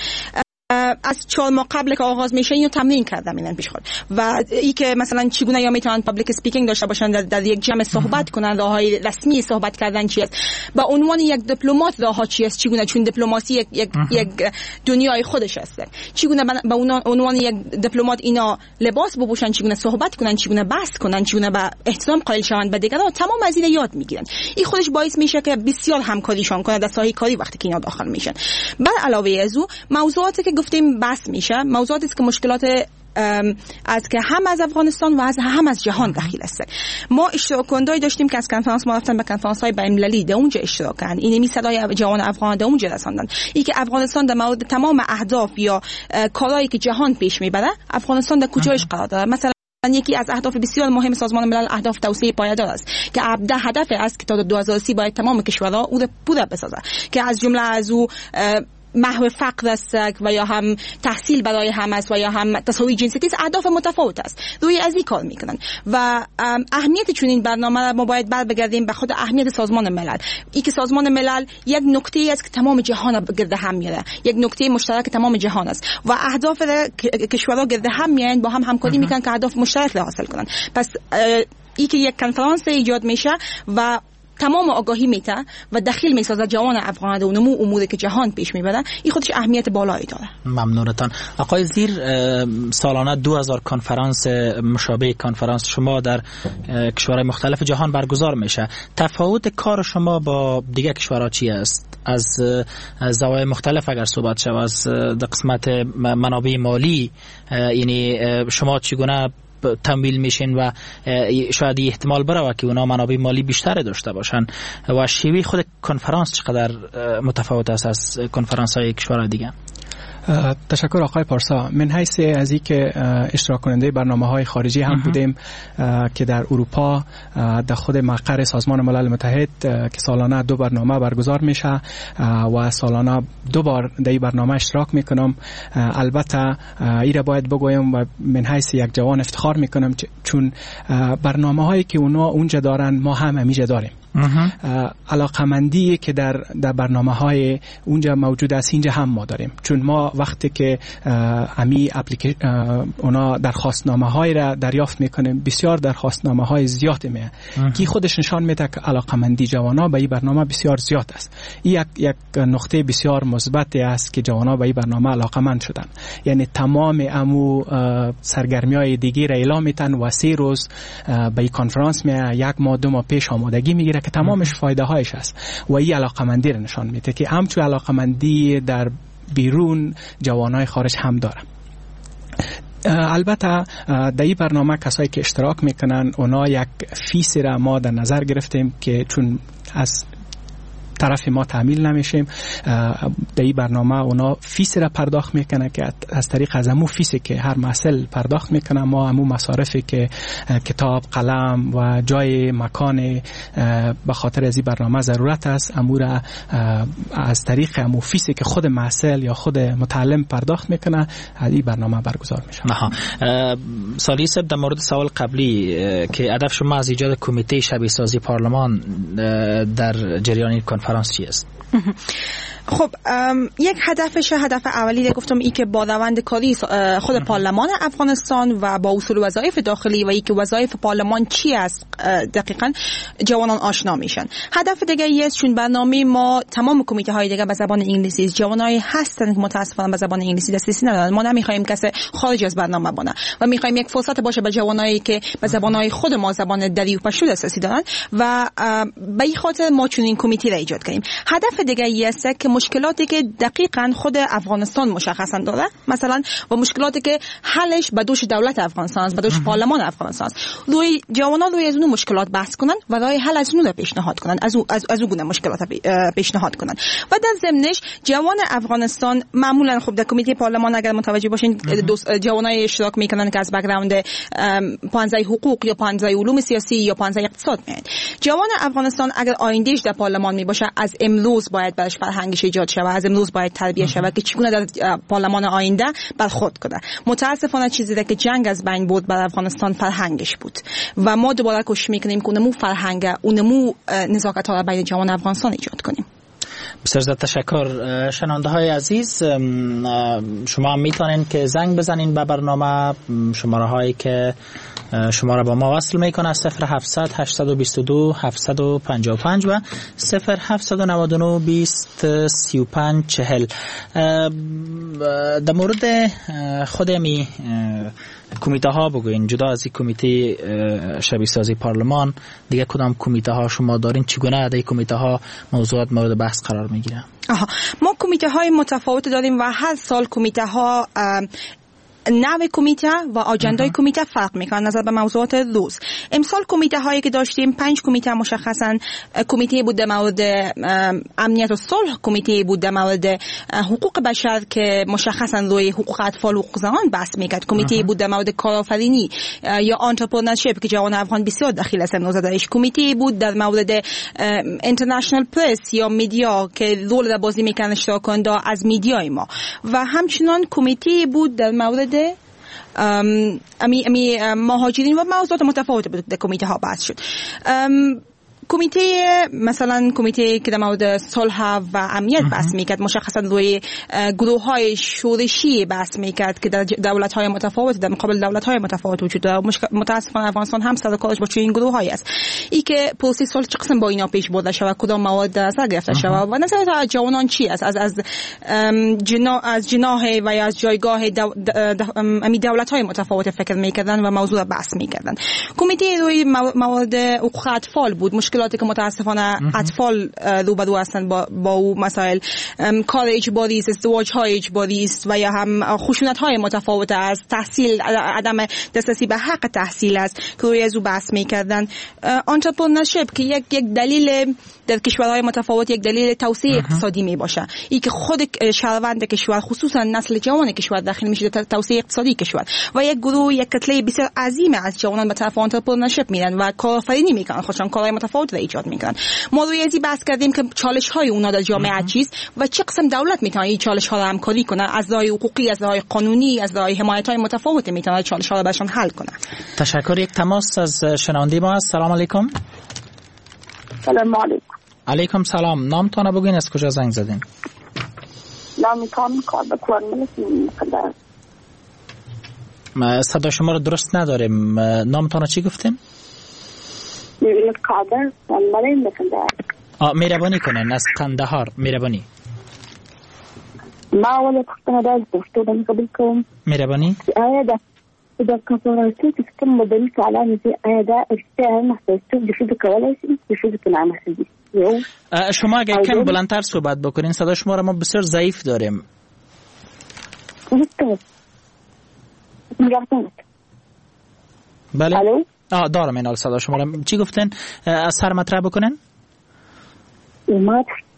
از 4 ماه قبل که آغاز میشه اینو تمرین کردم اینن پیش خود و ای که مثلا چگونه یا میتونن پابلیک اسپیکینگ داشته باشن، در یک جمع صحبت کنن، راههای رسمی صحبت کردن چی است، با عنوان یک دیپلمات راهها چی است، چگونه، چون دیپلماسی یک دنیای خودش است، چگونه به عنوان یک دیپلمات اینا لباس بپوشن، چگونه صحبت کنن، چگونه بحث کنن، چگونه به احترام قائل شوند به دیگران، تمام از این یاد میگیرن. این خودش باعث میشه که بسیار همکاریشون کنه در ساحه کاری وقتی که اینا داخل میشن. بر علاوه از او موضوعاتی که گفتیم بحث میشه، موضوعاتی است که مشکلات از که هم از افغانستان و هم از جهان داخل است. ما اشتراک کننده‌ای داشتیم که از کنفرانس ما رفتن به کنفرانس‌های بین‌المللی، در اونجا اشتراک کردن، اینمی صدای جوان افغان در اونجا رساندن. این که افغانستان در مورد تمام اهداف یا کارهایی که جهان پیش میبره، افغانستان در کجایش قرار داره. مثلا یکی از اهداف بسیار مهم سازمان ملل اهداف توسعه پایدار است که 17 هدف است که تا 2030 باید تمام کشورها او را پوره بسازه، که از جمله از او محو فقر است و یا هم تحصیل برای هم است و یا هم تساوی جنسیتی است. اهداف متفاوت است، روی از این کار میکنن و اهمیت چون این برنامه ما باید بگردیم به خود اهمیت سازمان ملل. این که سازمان ملل یک نکته است که تمام جهان گرد هم میاره، یک نکته مشترک تمام جهان است و اهداف کشورها گرد هم میان، با هم همکاری میکنن که اهداف مشترک را حاصل کنن. پس این که یک کنفرانس ایجاد میشه و تمام آگاهی میته و دخیل میسازه جوان افغان و نمو اموری که جهان پیش میبره، این خودش اهمیت بالایی داره. ممنونتان. آقای زیر، سالانه 2000 کنفرانس مشابه کنفرانس شما در کشورهای مختلف جهان برگزار میشه. تفاوت کار شما با دیگه کشورها چی است؟ از زوایای مختلف اگر صحبت شود، از قسمت منابع مالی، یعنی شما چگونه تمویل میشین و شاید احتمال بره که اونا منابع مالی بیشتر داشته باشن و شیوه خود کنفرانس چقدر متفاوت است از کنفرانس های کشورهای دیگه؟ تشکر آقای پارسا. من حیث از این که اشتراک کننده برنامه‌های خارجی هم بودیم که در اروپا در خود مقر سازمان ملل متحد که سالانه 2 برنامه برگزار میشه و سالانه 2 بار در این برنامه اشتراک میکنم. البته این را باید بگویم و من حیث یک جوان افتخار میکنم چون برنامه‌هایی که اونا اونجا دارن ما هم همینجا داریم. علاقمندی که در برنامه‌های اونجا موجود است اینجا هم ما داریم، چون ما وقتی که اونا درخواستنامه‌های را دریافت میکنیم، بسیار درخواستنامه‌های زیادی میه که خودش نشان میده که علاقمندی جوانا به این برنامه بسیار زیاد است. این یک نقطه بسیار مثبت است که جوانا به این برنامه علاقمند شدن، یعنی تمام سرگرمی‌های دیگه را اعلام میتن و 3 روز به این کنفرانس میه، 1 ماه 2 ماه پیش آمادگی میگیره که تمامش فایده هایش است و این علاقمندی را نشان میده که همچون علاقمندی در بیرون جوانای خارج هم داره. البته در این برنامه کسایی که اشتراک میکنن اونا یک فیس را ما در نظر گرفتیم که چون از طرف ما تحمیل نمیشیم. در این برنامه اونا فیس را پرداخت میکنه که از طریق از همون فیسی که هر محصول پرداخت میکنه ما همون مصارفی که کتاب، قلم و جای مکان به خاطر از این برنامه ضرورت است امور از طریق همون فیسی که خود محصول یا خود متعلم پرداخت میکنه از این برنامه برگزار میشه. سالی صاحب در مورد سوال قبلی که هدف شما از ایجاد کمیته شبیه سازی پارلمان در جریان این کنفرانس چی است؟ خب یک هدف اولی گفتم ای که با روند کاری خود پارلمان افغانستان و با اصول وظایف داخلی و ای که وظایف پارلمان چی است دقیقاً جوانان آشنا میشن. هدف دیگه است چون برنامه ما تمام کمیته های دیگه به زبان انگلیسی، جوانایی هستن که متاسفانه به زبان انگلیسی دسترسی ندارن. ما نمیخوایم کسی خارج از برنامه بونه و میخوایم یک فرصت باشه به جوانایی که به زبانهای خود ما زبان دری و پشتو دسترسی دارن و به این خاطر ما چون این کمیته را ایجاد کردیم. هدف دیگه ای است که مشکلاتی که دقیقاً خود افغانستان مشخصا داره مثلا و مشکلاتی که حلش به دوش دولت افغانستان است، به دوش پارلمان افغانستان است، روی جوانان روی از اون مشکلات بحث کنن و راه حل از اون پیشنهاد کنن، از اون گونه مشکلات پیشنهاد کنن. و در ضمنش جوان افغانستان معمولا خب در کمیته پارلمان اگر متوجه باشین جوانای اشتراک میکنن که از بک‌گراند پانزه حقوق یا پانزه علوم سیاسی یا پانزه اقتصاد میاد. جوان افغانستان اگر آیندهش در پارلمان می باشه از امروز باید برش فرهنگش ایجاد شود، از امروز باید تربیت شود که چگونه در پارلمان آینده برخورد کنه. متاسفانه چیزی که جنگ از بین بود بر افغانستان فرهنگش بود و ما دوباره کوشش میکنیم که اونمو فرهنگ اونمو نزاکت ها را بین جوان افغانستان ایجاد کنیم. بسیار زیاد تشکر. شنونده های عزیز، شما هم میتونین که زنگ بزنین به برنامه. شماره هایی که شما را با ما وصل میکنه 0700 822 755 و 0799 20 35 40. در مورد خودمی کمیته ها بگوین، جدا از این کمیته شبیه سازی پارلمان دیگه کدام کمیته ها شما دارین؟ چگونه در کمیته ها موضوعات مورد بحث قرار میگیره؟ ما کمیته های متفاوت داریم و هر سال کمیته ها نوع کمیته و آجندای کمیته فرق میکنه نظر به موضوعات روز. امسال کمیته هایی که داشتیم 5 کمیته مشخصا کمیته بود در مورد امنیت و صلح، کمیته بود در مورد حقوق بشر که مشخصا روی حقوق اطفال و حقوق زنان بحث میکرد، کمیته بود در مورد کارآفرینی یا آنترپرنورشیپ که جوان افغان بسیار دخیل است امروز درش، کمیته بود در مورد اینترنشنال پرس یا میدیا که رول را بازی میکنه اشتراک‌کننده از میدیای ما، و همچنان کمیته بود در مورد مهاجرین و موضوعات متفاوت بود در کمیته ها بحث شد. کمیته مثلا کمیته که در مورد صلح و امنیت بحث میکرد مشخصا روی گروه های شورشی بحث میکرد که در دولت های متفاوت در مقابل دولت های متفاوت وجود داره. متاسفانه افغانستان هم سر کارش با این گروه هایی است. ای که پروسه صلح چه قسم با اینا پیش برده شود، کدام مواد در اثر گرفته شود و نظرات از جوانان چی است از جناح و یا از جایگاه دولت های متفاوت فکر میکردن و موضوع بحث میکردن. کمیته روی مواد حقوق اطفال بود، مشکلاتی که متاسفانه اطفال روبرو هستند با او مسائل کار اجباری است، ازدواج های اجباری است و یا هم خشونت های متفاوت است، تحصیل عدم دسترسی به حق تحصیل است که روی از او بحث میکردن. آنترپرنورشیپ که یک دلیل در کشورهای متفاوت یک دلیل توسعه اقتصادی می باشه، ای که خود شهروند کشور خصوصا نسل جوان کشور داخل میشه در توسعه اقتصادی کشور و یک گروه یک کتله بسیار عظیم از جوانان به طرف آنترپرنورشیپ میرن و کارآفرینی میکنن، خودشان کارهای متفاوت را ایجاد میکنن. ما روی ازی بحث کردیم که چالش های اونا در جامعه چیست و چه قسم دولت میتونه این چالش ها را همکاری کنه، از راه حقوقی، از راه قانونی، از راه حمایت های متفاوت میتونه چالش ها را برشان حل کنه. تشکر. یک تماس از شنونده ما است. سلام علیکم. سلام علیکم. علیکم سلام. نامتون بگین، از کجا زنگ زدین؟ نامتون کاربکوان ملکی. صدا شما رو درست نداریم. نامتون چی گفتین؟ کابل ملین بکندار. مهربانی کنین از قندهار. مهربانی. ما ولی پختنه داز پشتو بانی قبل کوم. مهربانی. آیا دا کارپوراسیون چې کوم مدني فعالان دي آیا دا اشتیا محسوسه د شوده کولای شي د شوده په نامه دي؟ شما اگه کم بلندتر صحبت بکنین، صدا شما را ما بسیار ضعیف داریم. بله. الو. دارم این صدا شما را. چی گفتین؟ از سر مطرح بکنین؟ ما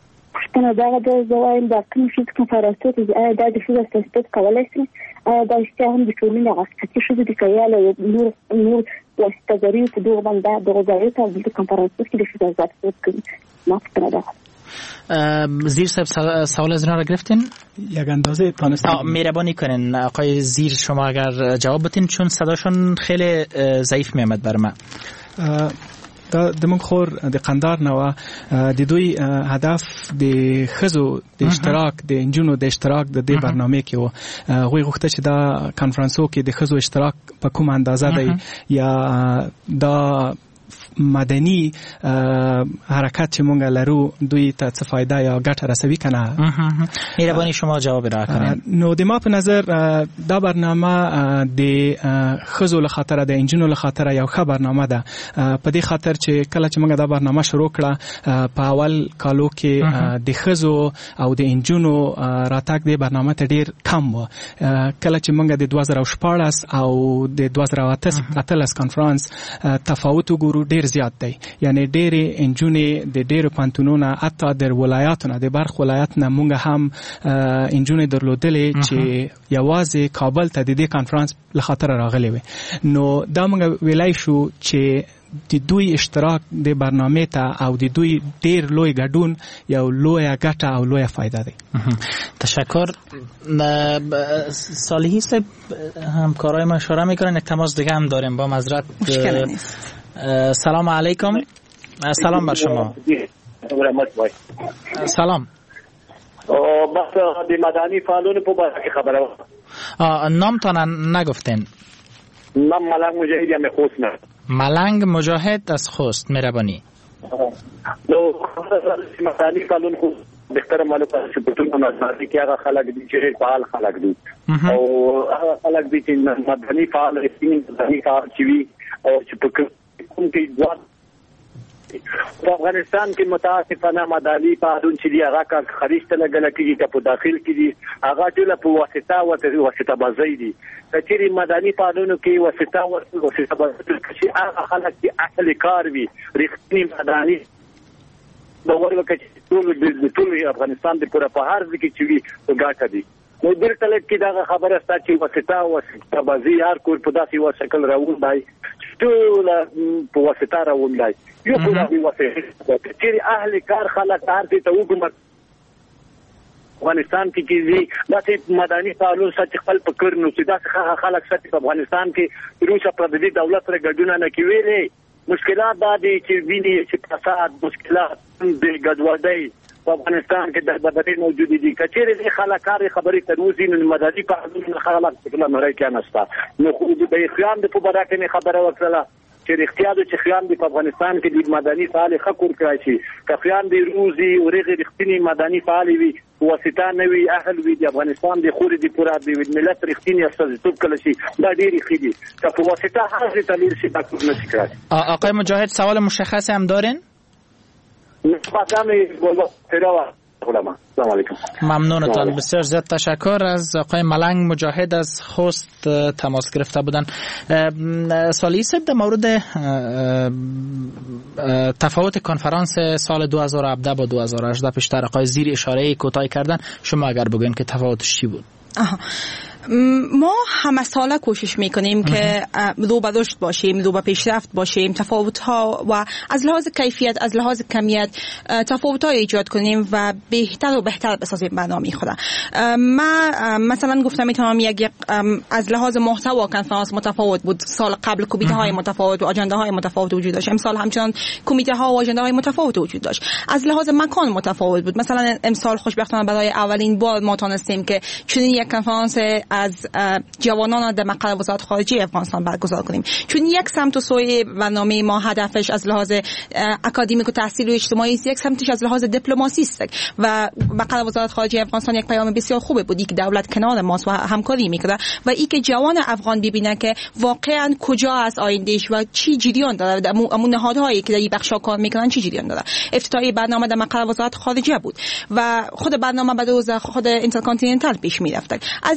پوښتنه دا ده زه وایم دا کوم ښځو کنفرانسونو ته آیا دا د ښځو استازیتوب کولی شي؟ آیا دا رښتیا هم د ټولنې هغه حقیقي ښځو دي که یا له نور واسطهګریو په دغو باندې دغو ځایو ته دلته کنفرانسونو کې د ښځو استازیتوب کوي؟ ما پوښتنه ده. زیر صاحب سوال از اینا را گرفتین؟ یک اندازه تانستم. مهربانی کنین آقای زیر شما اگر جواب بتین چون صداشون خیلی ضعیف میامد بر من. د موږ خور د قندار نو د دوی هدف د خزو د اشتراک د انجونو د اشتراک د دې برنامه کې و غوي غوښته چې دا کانفرنسو کې د خزو اشتراک په کوم اندازه دی یا دا مدني حرکت چې مونږ لرو دوی ته څه فایده یا ګټه رسوي کنه. مهرباني شما جواب راکړئ. نو د ما په نظر دا برنامه د خزو له خاطر د انجینو له خاطر یو ښه برنامه ده په دې خاطر چې کله چې مونږ دا برنامه شروع کړه په اول کالو کې د خزو او د انجینو راتګ د برنامه ته ډیر کم و. کله چې مونږ د 2014 او د 2018 کانفرنس تفاوت وګورو ډیر زیات دی. یعنی ډېرې انجونې د ډېرو پانتونونو حتی د ولایاتونو د برخ ولایت نه مونږ هم انجونې درلودلې چې یوازې کابل ته د دې کانفرنس له خاطر راغلي وي. نو دا مونږ ویلای شو چې د دوی اشتراک د برنامه ته او د دوی ډیر لوی ګډون یو لوی ګټه او لوی فایده دی. تشکر. صالحی صاحب همکارای ما اشاره میکنن یک تماس دیگه هم داریم با معذرت. مشکل نیست. سلام علیکم. سلام بر شما. سلام. بس د مدني فعالونو په اړه کې خبره نامتان نگفتین. نام ملنگ مجاهد ام خوست نه. ملنگ مجاهد از خوست. مهربانی. نو مدني فعالون خو بهتره معلومه چې په ټول مدني کې هغه خلک دي چې فعال خلک دي او هغه خلک دي چې مدني فعال رسمي مدني فعال چې وي او چې په کوم کې په افغانستان کې متاسفانه مدني فعالون چې دی هغه کار خریج ته لګل کېږي چې په داخل کې دي هغه ټول په واسطه بازي دي. چې مدني فعالونو کې واسطه بازي چې هغه خلک چې اصلي کار وي رښتینی مدني د ورګه چې ټول افغانستان د پوره په هر ځای کې چې وي وګاټه دي. نو دلته لکه دا خبره ستاسو چې واسطه بازي هر کور په داسې وسکل راوون دی ټول په واسطه راوون دی یو په واسطه چې اهل کار خلک هر څه ته وګمت افغانستان کې کیږي داسې مدني فعالون چې خپل فکر نو چې داسې خلک چې په افغانستان کې روسا پردي دولت سره ګډونه نه کوي. مشکلات دا دي چې ویني چې فساد مشکلات د ګډوډۍ په افغانستان کې د بدبختۍ موجود دي. کچېره د خلکاري خبرې تروزي نو مدني فعالون خلک په لمړی کې نشته. نو خو د خیام د په باره کې خبره وکړه چې اختیار چې خیام د افغانستان کې د مدني فعال خکور کړی شي که خیام د روزي ورغه رښتینی مدني فعال وي واسطه نه وي اهل وي د افغانستان د خوري د پورا د ملت رښتینی استازیتوب کړي شي دا ډېری خېدي که په واسطه هغه تلل شي دا کوم نشي کړی. آقای مجاهد سوال مشخص هم دارین؟ سلام علیکم. ممنونتان. بسیار زیاد تشکر. از آقای ملنگ مجاهد از خوست تماس گرفته بودن. سالی صاحب در مورد تفاوت کنفرانس سال 2017 با 2018 پیشتر آقای زیر اشاره کوتاه کردن، شما اگر بگوین که تفاوتش چی بود؟ ما همه ساله کوشش میکنیم که رو به رشد باشیم، رو به پیشرفت باشیم، تفاوت‌ها و از لحاظ کیفیت از لحاظ کمیت تفاوت‌ها ایجاد کنیم و بهتر و بهتر بسازیم برنامه خود. من مثلا گفتم میتونم یک از لحاظ محتوا کنفرانس متفاوت بود. سال قبل کمیته‌های متفاوت و آژانده‌های متفاوت وجود داشت. امسال همچنان کمیته‌ها و آژانده‌های متفاوت وجود داشت. از لحاظ مکان متفاوت بود. مثلا امسال خوشبختانه برای اولین بار ما تونستیم که چنین یک کنفرانس از جوانان در مقر وزارت خارجه افغانستان برگزار کنیم، چون یک سمت و سوی برنامه ما هدفش از لحاظ اکادمیک و تحصیل و اجتماعی است، یک سمتش از لحاظ دیپلماسی است و مقر وزارت خارجه افغانستان یک پیام بسیار خوبه بود که دولت کنار ماست و همکاری میکنه و ای که جوان افغان ببینه که واقعا کجا است آیندهش و چی جریان داره، امون نهادهایی که در این بخشا کار میکنن چی جریان داره. افتتاحیه برنامه در مقر وزارت خارجه بود و خود برنامه به روز خود اینترکانتیننتال پیش میرفت. از این لحاظ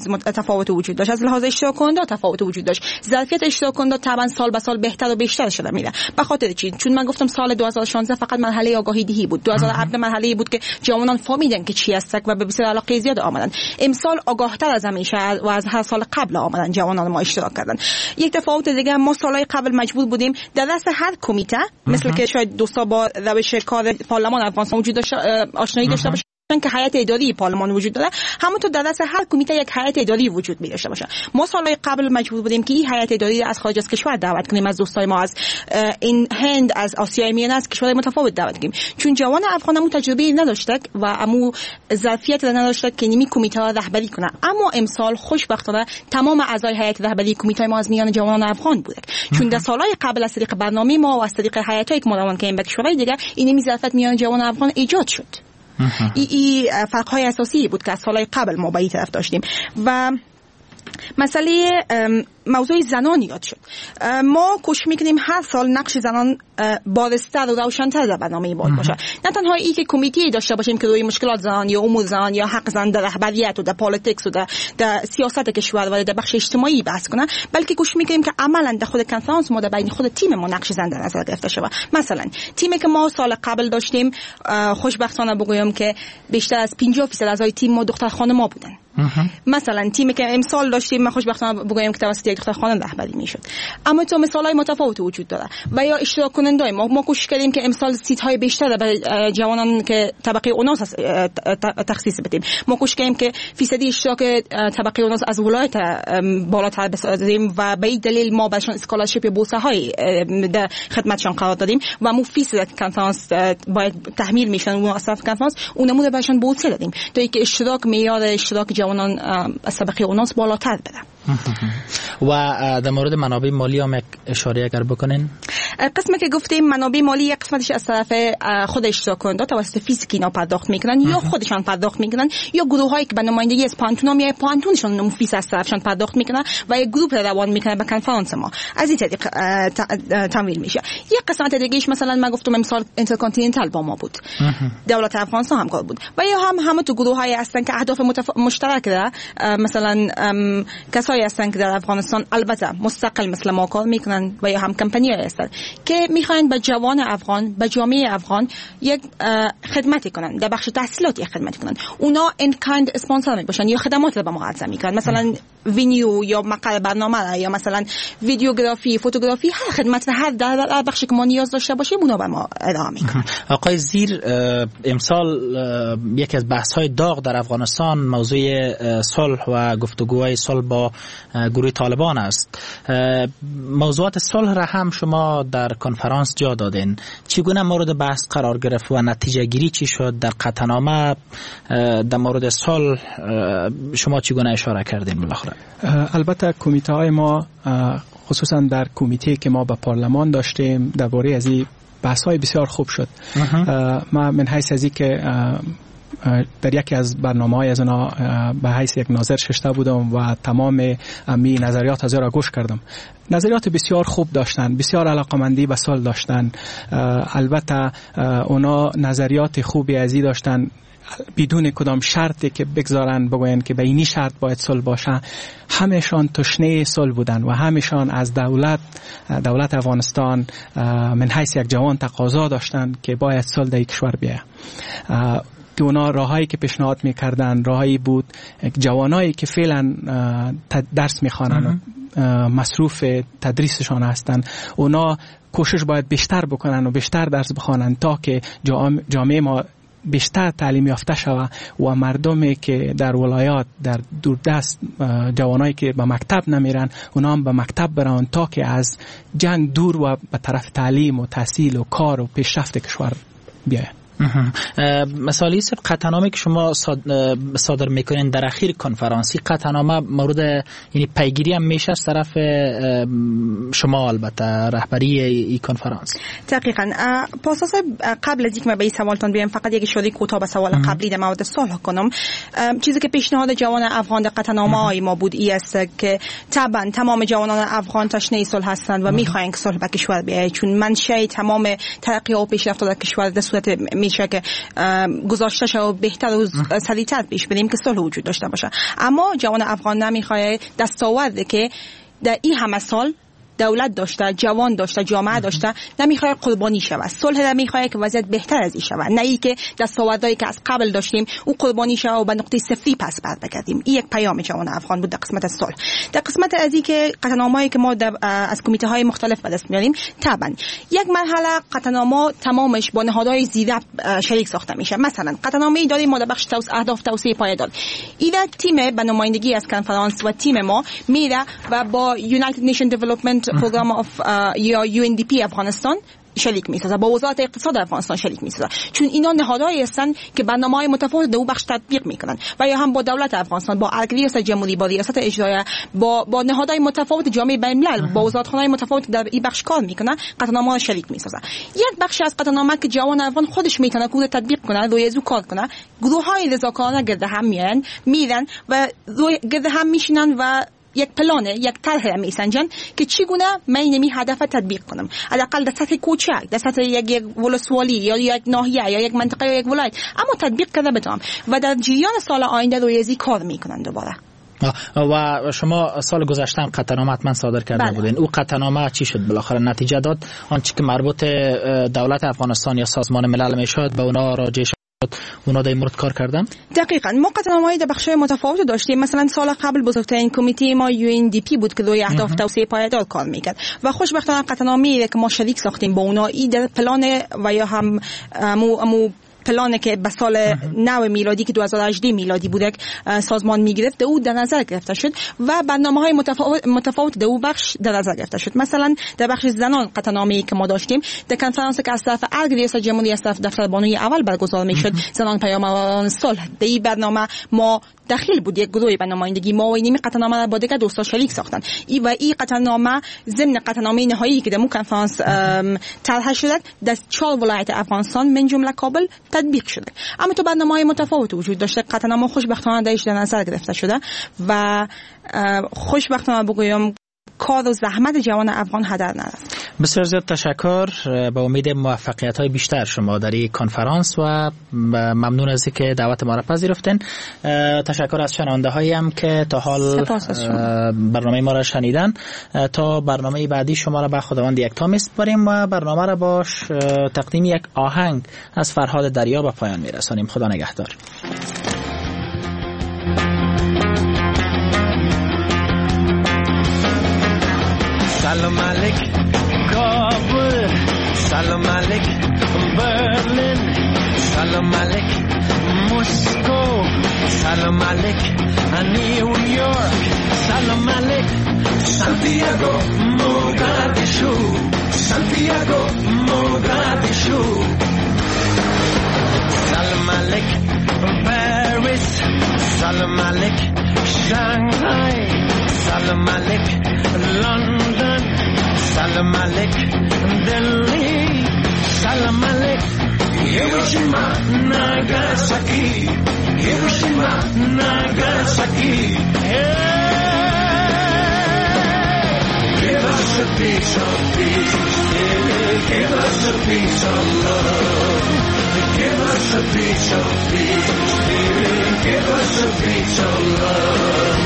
تفاوت وجود داشت، از لحاظ اشتراک کننده تفاوت وجود داشت. ظرفیت اشتراک کننده طبعا سال به سال بهتر و بیشتر شده میره. به خاطر چی؟ چون من گفتم سال 2016 فقط مرحله آگاهی دهی بود. 2017 مرحله بود که جوانان فهمیدن که چی است و به بسیار علاقه زیاد آمدن. امسال آگاهتر از همیشه و از هر سال قبل آمدن جوانان ما اشتراک کردن. یک تفاوت دیگه، ما سالهای قبل مجبور بودیم در دست هر کمیته مثل که شاید دوستا با روش کار پارلمان افغانستان وجود داشته آشنایی داشته باشه که هیئت اداری پارلمان وجود داره، همونطور در دست هر کمیته یک هیئت اداری وجود می‌داشته باشه. ما سالهای قبل مجبور بودیم که این هیئت اداری از خارج از کشور دعوت کنیم، از دوستای ما از این هند، از آسیای میانه، از کشورهای متفاوت دعوت کنیم، چون جوان افغانمو تجربه نداشته و امو ظرفیت نداشته که نمی کمیته را رهبری کنه. اما امسال خوشبختانه تمام اعضای هیئت رهبری کمیته ما از میان جوانان افغان بوده، چون در سالهای قبل از طریق برنامه ما و از طریق هیئتایی که ما روان کردیم به کشورهای دیگه این ظرفیت میان جوان افغان ایجاد شد. این فرق‌های اساسی بود که از سالهای قبل ما به این طرف داشتیم. و مسئله موضوع زنان یاد شد. ما کوشش میکنیم هر سال نقش زنان بارزتر و روشن‌تر در برنامه ما باشه. نه تنها این که کمیته داشته باشیم که روی مشکلات زنان یا امور زنان یا حق زن در رهبریت و در پالیتیکس و در سیاست کشور و در بخش اجتماعی بحث کنه، بلکه کوشش میکنیم که عملاً در خود کنفرانس ما در بین خود تیم ما نقش زن در نظر گرفته شود. مثلا تیمی که ما سال قبل داشتیم، خوشبختانه بگویم که بیشتر از 50% اعضای تیم ما دختر خانم‌ها بودن. مثلا تیمی که امسال داشتیم ما خوشبختانه بگویم که توسط یک دختر خانم رهبری میشد. اما تو مثالای متفاوت وجود داره. و یا اشتراک کننده ما کوشش کردیم که امسال سیت‌های بیشتر برای جوانان که طبقه اوناس تخصیص بدیم. ما کوشش کردیم که فیصدی اشتراک طبقه اوناس از ولایت بالاتر بسازیم و به این دلیل ما براشون اسکولارشیپ یا بورس‌های در خدمتشان قرار دادیم و مو فیصد کنفرانس باید تحمیل میشن اون اصلا کنفرانس اونمو براشون بورس دادیم تا اینکه اشتراک معیار اشتراک جوانان از طبقه اوناس بالاتر بره. و در مورد منابع مالی هم یک اشاره اگر بکنین. قسمی که گفتیم منابع مالی یک قسمتش از طرف خود اشتراک کننده توسط فیزیکی اینا پرداخت میکنن یا خودشان پرداخت میکنن یا گروه هایی که به نمایندگی از پانتون میای پانتونشون فیس از طرفشان پرداخت میکنن و یک گروه روان میکنه به کنفرانس ما، از این طریق تمویل میشه. یک قسمت دیگهش مثلا من گفتم امسال اینترکانتیننتال با ما بود، دولت افغانستان همکار بود و یا همه تو گروه های هستن که اهداف مشترک داره، مثلا کسایی هستن که در افغانستان البته مستقل مثل ما کار میکنن و یا هم کمپانی‌ها هستن که میخواین به جوان افغان، به جامعه افغان یک خدمتی کنن، در بخش تحصیلاتی خدمت کنن. اونا این کاند اسپانسر میباشن یا خدمات رو به ما عرضه میکنن، مثلا وینیو یا مقال برنامه یا مثلا ویدیوگرافی، فوتوگرافی، هر خدمت هر در بخشی که ما نیاز داشته باشیم اونا به ما ارائه میکنن. آقای زیر، امسال یکی از بحث‌های داغ در افغانستان موضوع صلح و گفتگوهای صلح با گروه طالبان است. موضوعات صلح را هم شما در کنفرانس جا دادین. چگونه مورد بحث قرار گرفت و نتیجه گیری چی شد؟ در قطعنامه در مورد صلح شما چگونه اشاره کردین بالاخره؟ البته کمیته های ما خصوصا در کمیته که ما به پارلمان داشتیم درباره از این بحث های بسیار خوب شد. ما من حیث از این که در یکی از برنامه‌های از اونا به حیث یک ناظر ششته بودم و تمام امی نظریات از را گوش کردم. نظریات بسیار خوب داشتن، بسیار علاقمندی به صلح داشتن. البته اونا نظریات خوبی ازی داشتن بدون کدام شرطی که بگذارن بگوین که به اینی شرط باید صلح باشه. همشان تشنه صلح بودن و همشان از دولت افغانستان من حیث یک جوان تقاضا داشتن که باید صلح در کشور بیاید. که اونا راهایی که پیشنهاد میکردن راهایی بود جوانایی که فعلا درس میخوانن مصروف تدریسشان هستن، اونا کوشش باید بیشتر بکنن و بیشتر درس بخوانن تا که جامعه ما بیشتر تعلیم یافته شود و مردمی که در ولایات در دوردست جوانایی که به مکتب نمیرن اونا هم به مکتب برن تا که از جنگ دور و به طرف تعلیم و تحصیل و کار و پیشرفت کشور بیاید. مثالی سب قطعنامه که شما صادر میکنین در اخیر کنفرانسی، قطعنامه مورد یعنی پیگیری هم میشه از طرف شما البته رهبری این کنفرانس؟ دقیقاً. پاسخ قبل از اینکه من به این سوالتون بیام فقط یک اشاره کوتاه به سوال قبلی در مورد صلح کنم. چیزی که پیشنهاد جوان افغان در قطعنامه های ما بود این است که طبعا تمام جوانان افغان تشنه صلح هستند و میخواین که صلح به کشور بیاید، چون منشأ تمام ترقی و پیشرفت در کشور در صورت میشه که گذاشته شه و بهتر و سریعتر پیش بریم که صلح وجود داشته باشه. اما جوان افغان نمیخواد دستاورده که در این همه سال دولت داشته، جوان داشته، جامعه داشته، نمیخواد قربانی شود. صلح نمیخواد که وضعیت بهتر از این شود، نه ای که دستاوردهایی که از قبل داشتیم او قربانی شود و به نقطه صفری پس برگردیم. این یک پیام جوان افغان بود در قسمت صلح. در قسمت از این که قطعنامه‌ای که ما از کمیته های مختلف به دست میاریم، طبعا یک مرحله قطعنامه تمامش با نهادهای زیر شریک ساخته میشه. مثلا قطعنامه‌ای داریم ما در بخش اهداف توسعه پایدار. این تیم به نمایندگی از کنفرانس و تیم ما میره و با یونایتد نیشن دیولپمنت پروگرام یا UNDP افغانستان شریک میسازه، با وزارت اقتصاد افغانستان شریک میسازه، چون اینا نهادهایی هستن که برنامه‌های متفاوت در اون بخش تطبیق میکنن و یا هم با دولت افغانستان، با ریاست جمهوری، با ریاست اجرایی، با نهادهای متفاوت جامعه بین‌الملل، با وزارتخانه‌های متفاوت در این بخش کار میکنن، قطعنامه شریک میسازه. یک بخش از قطعنامه که جوان افغان خودش میتونه کود تطبیق کنه، روی ازو کار کنه، گروه‌های رضاکارانه گرد هم میرن و روی گرد هم میشینن و یک پلان، یک طرح میسنجن که چگونه من این هدف تطبیق کنم، حداقل در سطح کوچک، در سطح یک ولسوالی یا یک ناحیه یا یک منطقه یا یک ولایت، اما تطبیق کرده بتونم و در جریان سال آینده روی ازی کار میکنن دوباره. و شما سال گذشته هم قطعنامه حتما صادر کرده بودین. او قطعنامه چی شد؟ بالاخره نتیجه داد؟ آنچه که مربوط دولت افغانستان یا سازمان ملل میشد به اونا راجع اونا در این مورد کار کردن؟ دقیقاً. ما قطعنامه‌های در بخش‌های متفاوت داشتیم. مثلا سال قبل بزرگترین کمیته ما UNDP بود که روی اهداف توسعه پایدار کار میکرد و خوشبختانه قطعنامه‌ای که ما شریک ساختیم با اونا این در پلان و یا هم پلانی که به سال 9 میلادی که 2018 میلادی بوده سازمان میگرفت او در نظر گرفته شد و برنامه‌های متفاوت در او بخش در نظر گرفته شد. مثلا در بخش زنان قطعنامه‌ای که ما داشتیم در کنفرانس که از طرف ریاست جمهوری از طرف دفتر بانوی اول برگزار میشد، زنان پیامبران صلح، در این برنامه ما داخل بود. یک گروهی به نمایندگی ما و اینمی قطعنامه را با دیگر دوستا شریک ساختن. این قطعنامه ضمن قطعنامه نهایی که در کنفرانس طرح شده در 4 ولایت افغانستان من جمله کابل تطبیق شده. اما تو برنامه‌های متفاوت وجود داشته. قطعنامه خوشبختانه درش در نظر گرفته شده و خوشبختانه بگویم کار و زحمت جوان افغان هدر نرفت. بسیار زیاد تشکر. با امید موفقیت‌های بیشتر شما در این کنفرانس و ممنون از اینکه دعوت ما را پذیرفتین. تشکر از شنونده‌هایی هم که تا حال برنامه ما را شنیدن. تا برنامه بعدی شما را به خداوند یکتا می‌سپاریم و برنامه را با تقدیم یک آهنگ از فرهاد دریا به پایان می‌رسانیم. خدا نگهدار. Salam Alik, Kabul, Salam Alik, Berlin, Salam Alik, Moscow, Salam Alik, New York, Salam Alik, Santiago, Mogadishu, Santiago, Mogadishu, Salam Alik, Paris, Salam Alik, Shanghai, Salam Alik, London, Salam Alik, Delhi, Salam Alik, Hiroshima, Nagasaki, Hiroshima, Nagasaki. Give us a piece of peace, give us a piece of love. Give us a piece of peace, give us a piece of love.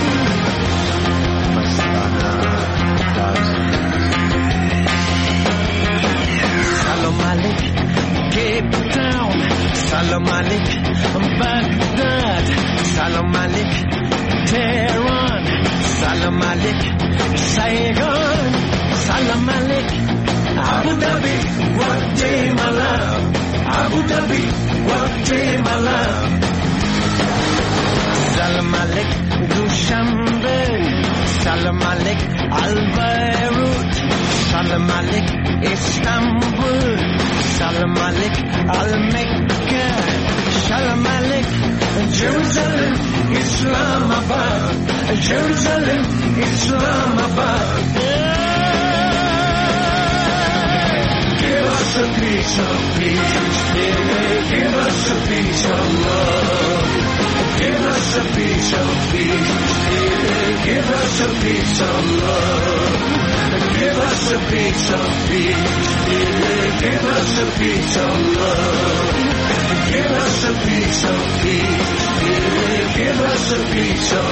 Salam Alik, Cape Town, Salam Alik, Baghdad, Salam Alik, Tehran, Salam Alik, Saigon, Salam Alik, Abu Dhabi, Guatemala, Abu Dhabi, Guatemala, Salam Alik, Dushanbe, Salam Alik, Al-Beirut, Salam Alik, Istanbul, Salam Alik, Al-Mecca, Salam Alik, Jerusalem, Islamabad, Jerusalem, Islamabad. Give us a piece of peace, give us a piece of love. Give us a piece of peace, give us a piece of love. Give us باشه پیچا پیچ که باشه پیچا که باشه پیچا پیچ که باشه پیچا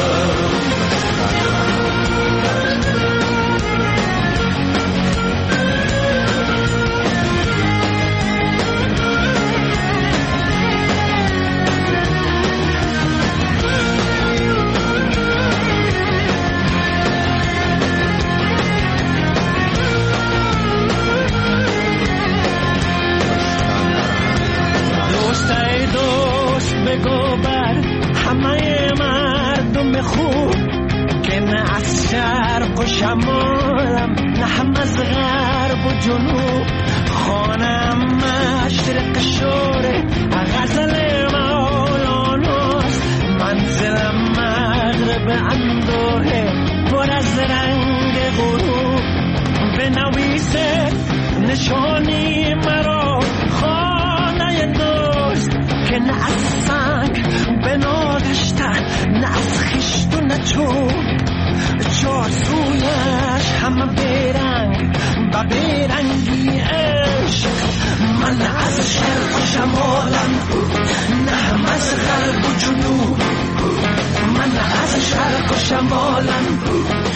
بگو بر همه مردم خوب که نه از شرق و شمالم نه هم از غرب و جنوب خانم مشرق شوره غزل مولاناست منزلم مغرب اندوه پر از رنگ غروب بنویسه نشانی مرا خانه دوست که نه از سنگ بنادشتن نه از خشت و نه چوب چار سویش همه بیرنگ و بیرنگی عشق من از شرق و شمالم نه هم از غرب و جنوب من از شرق و شمالم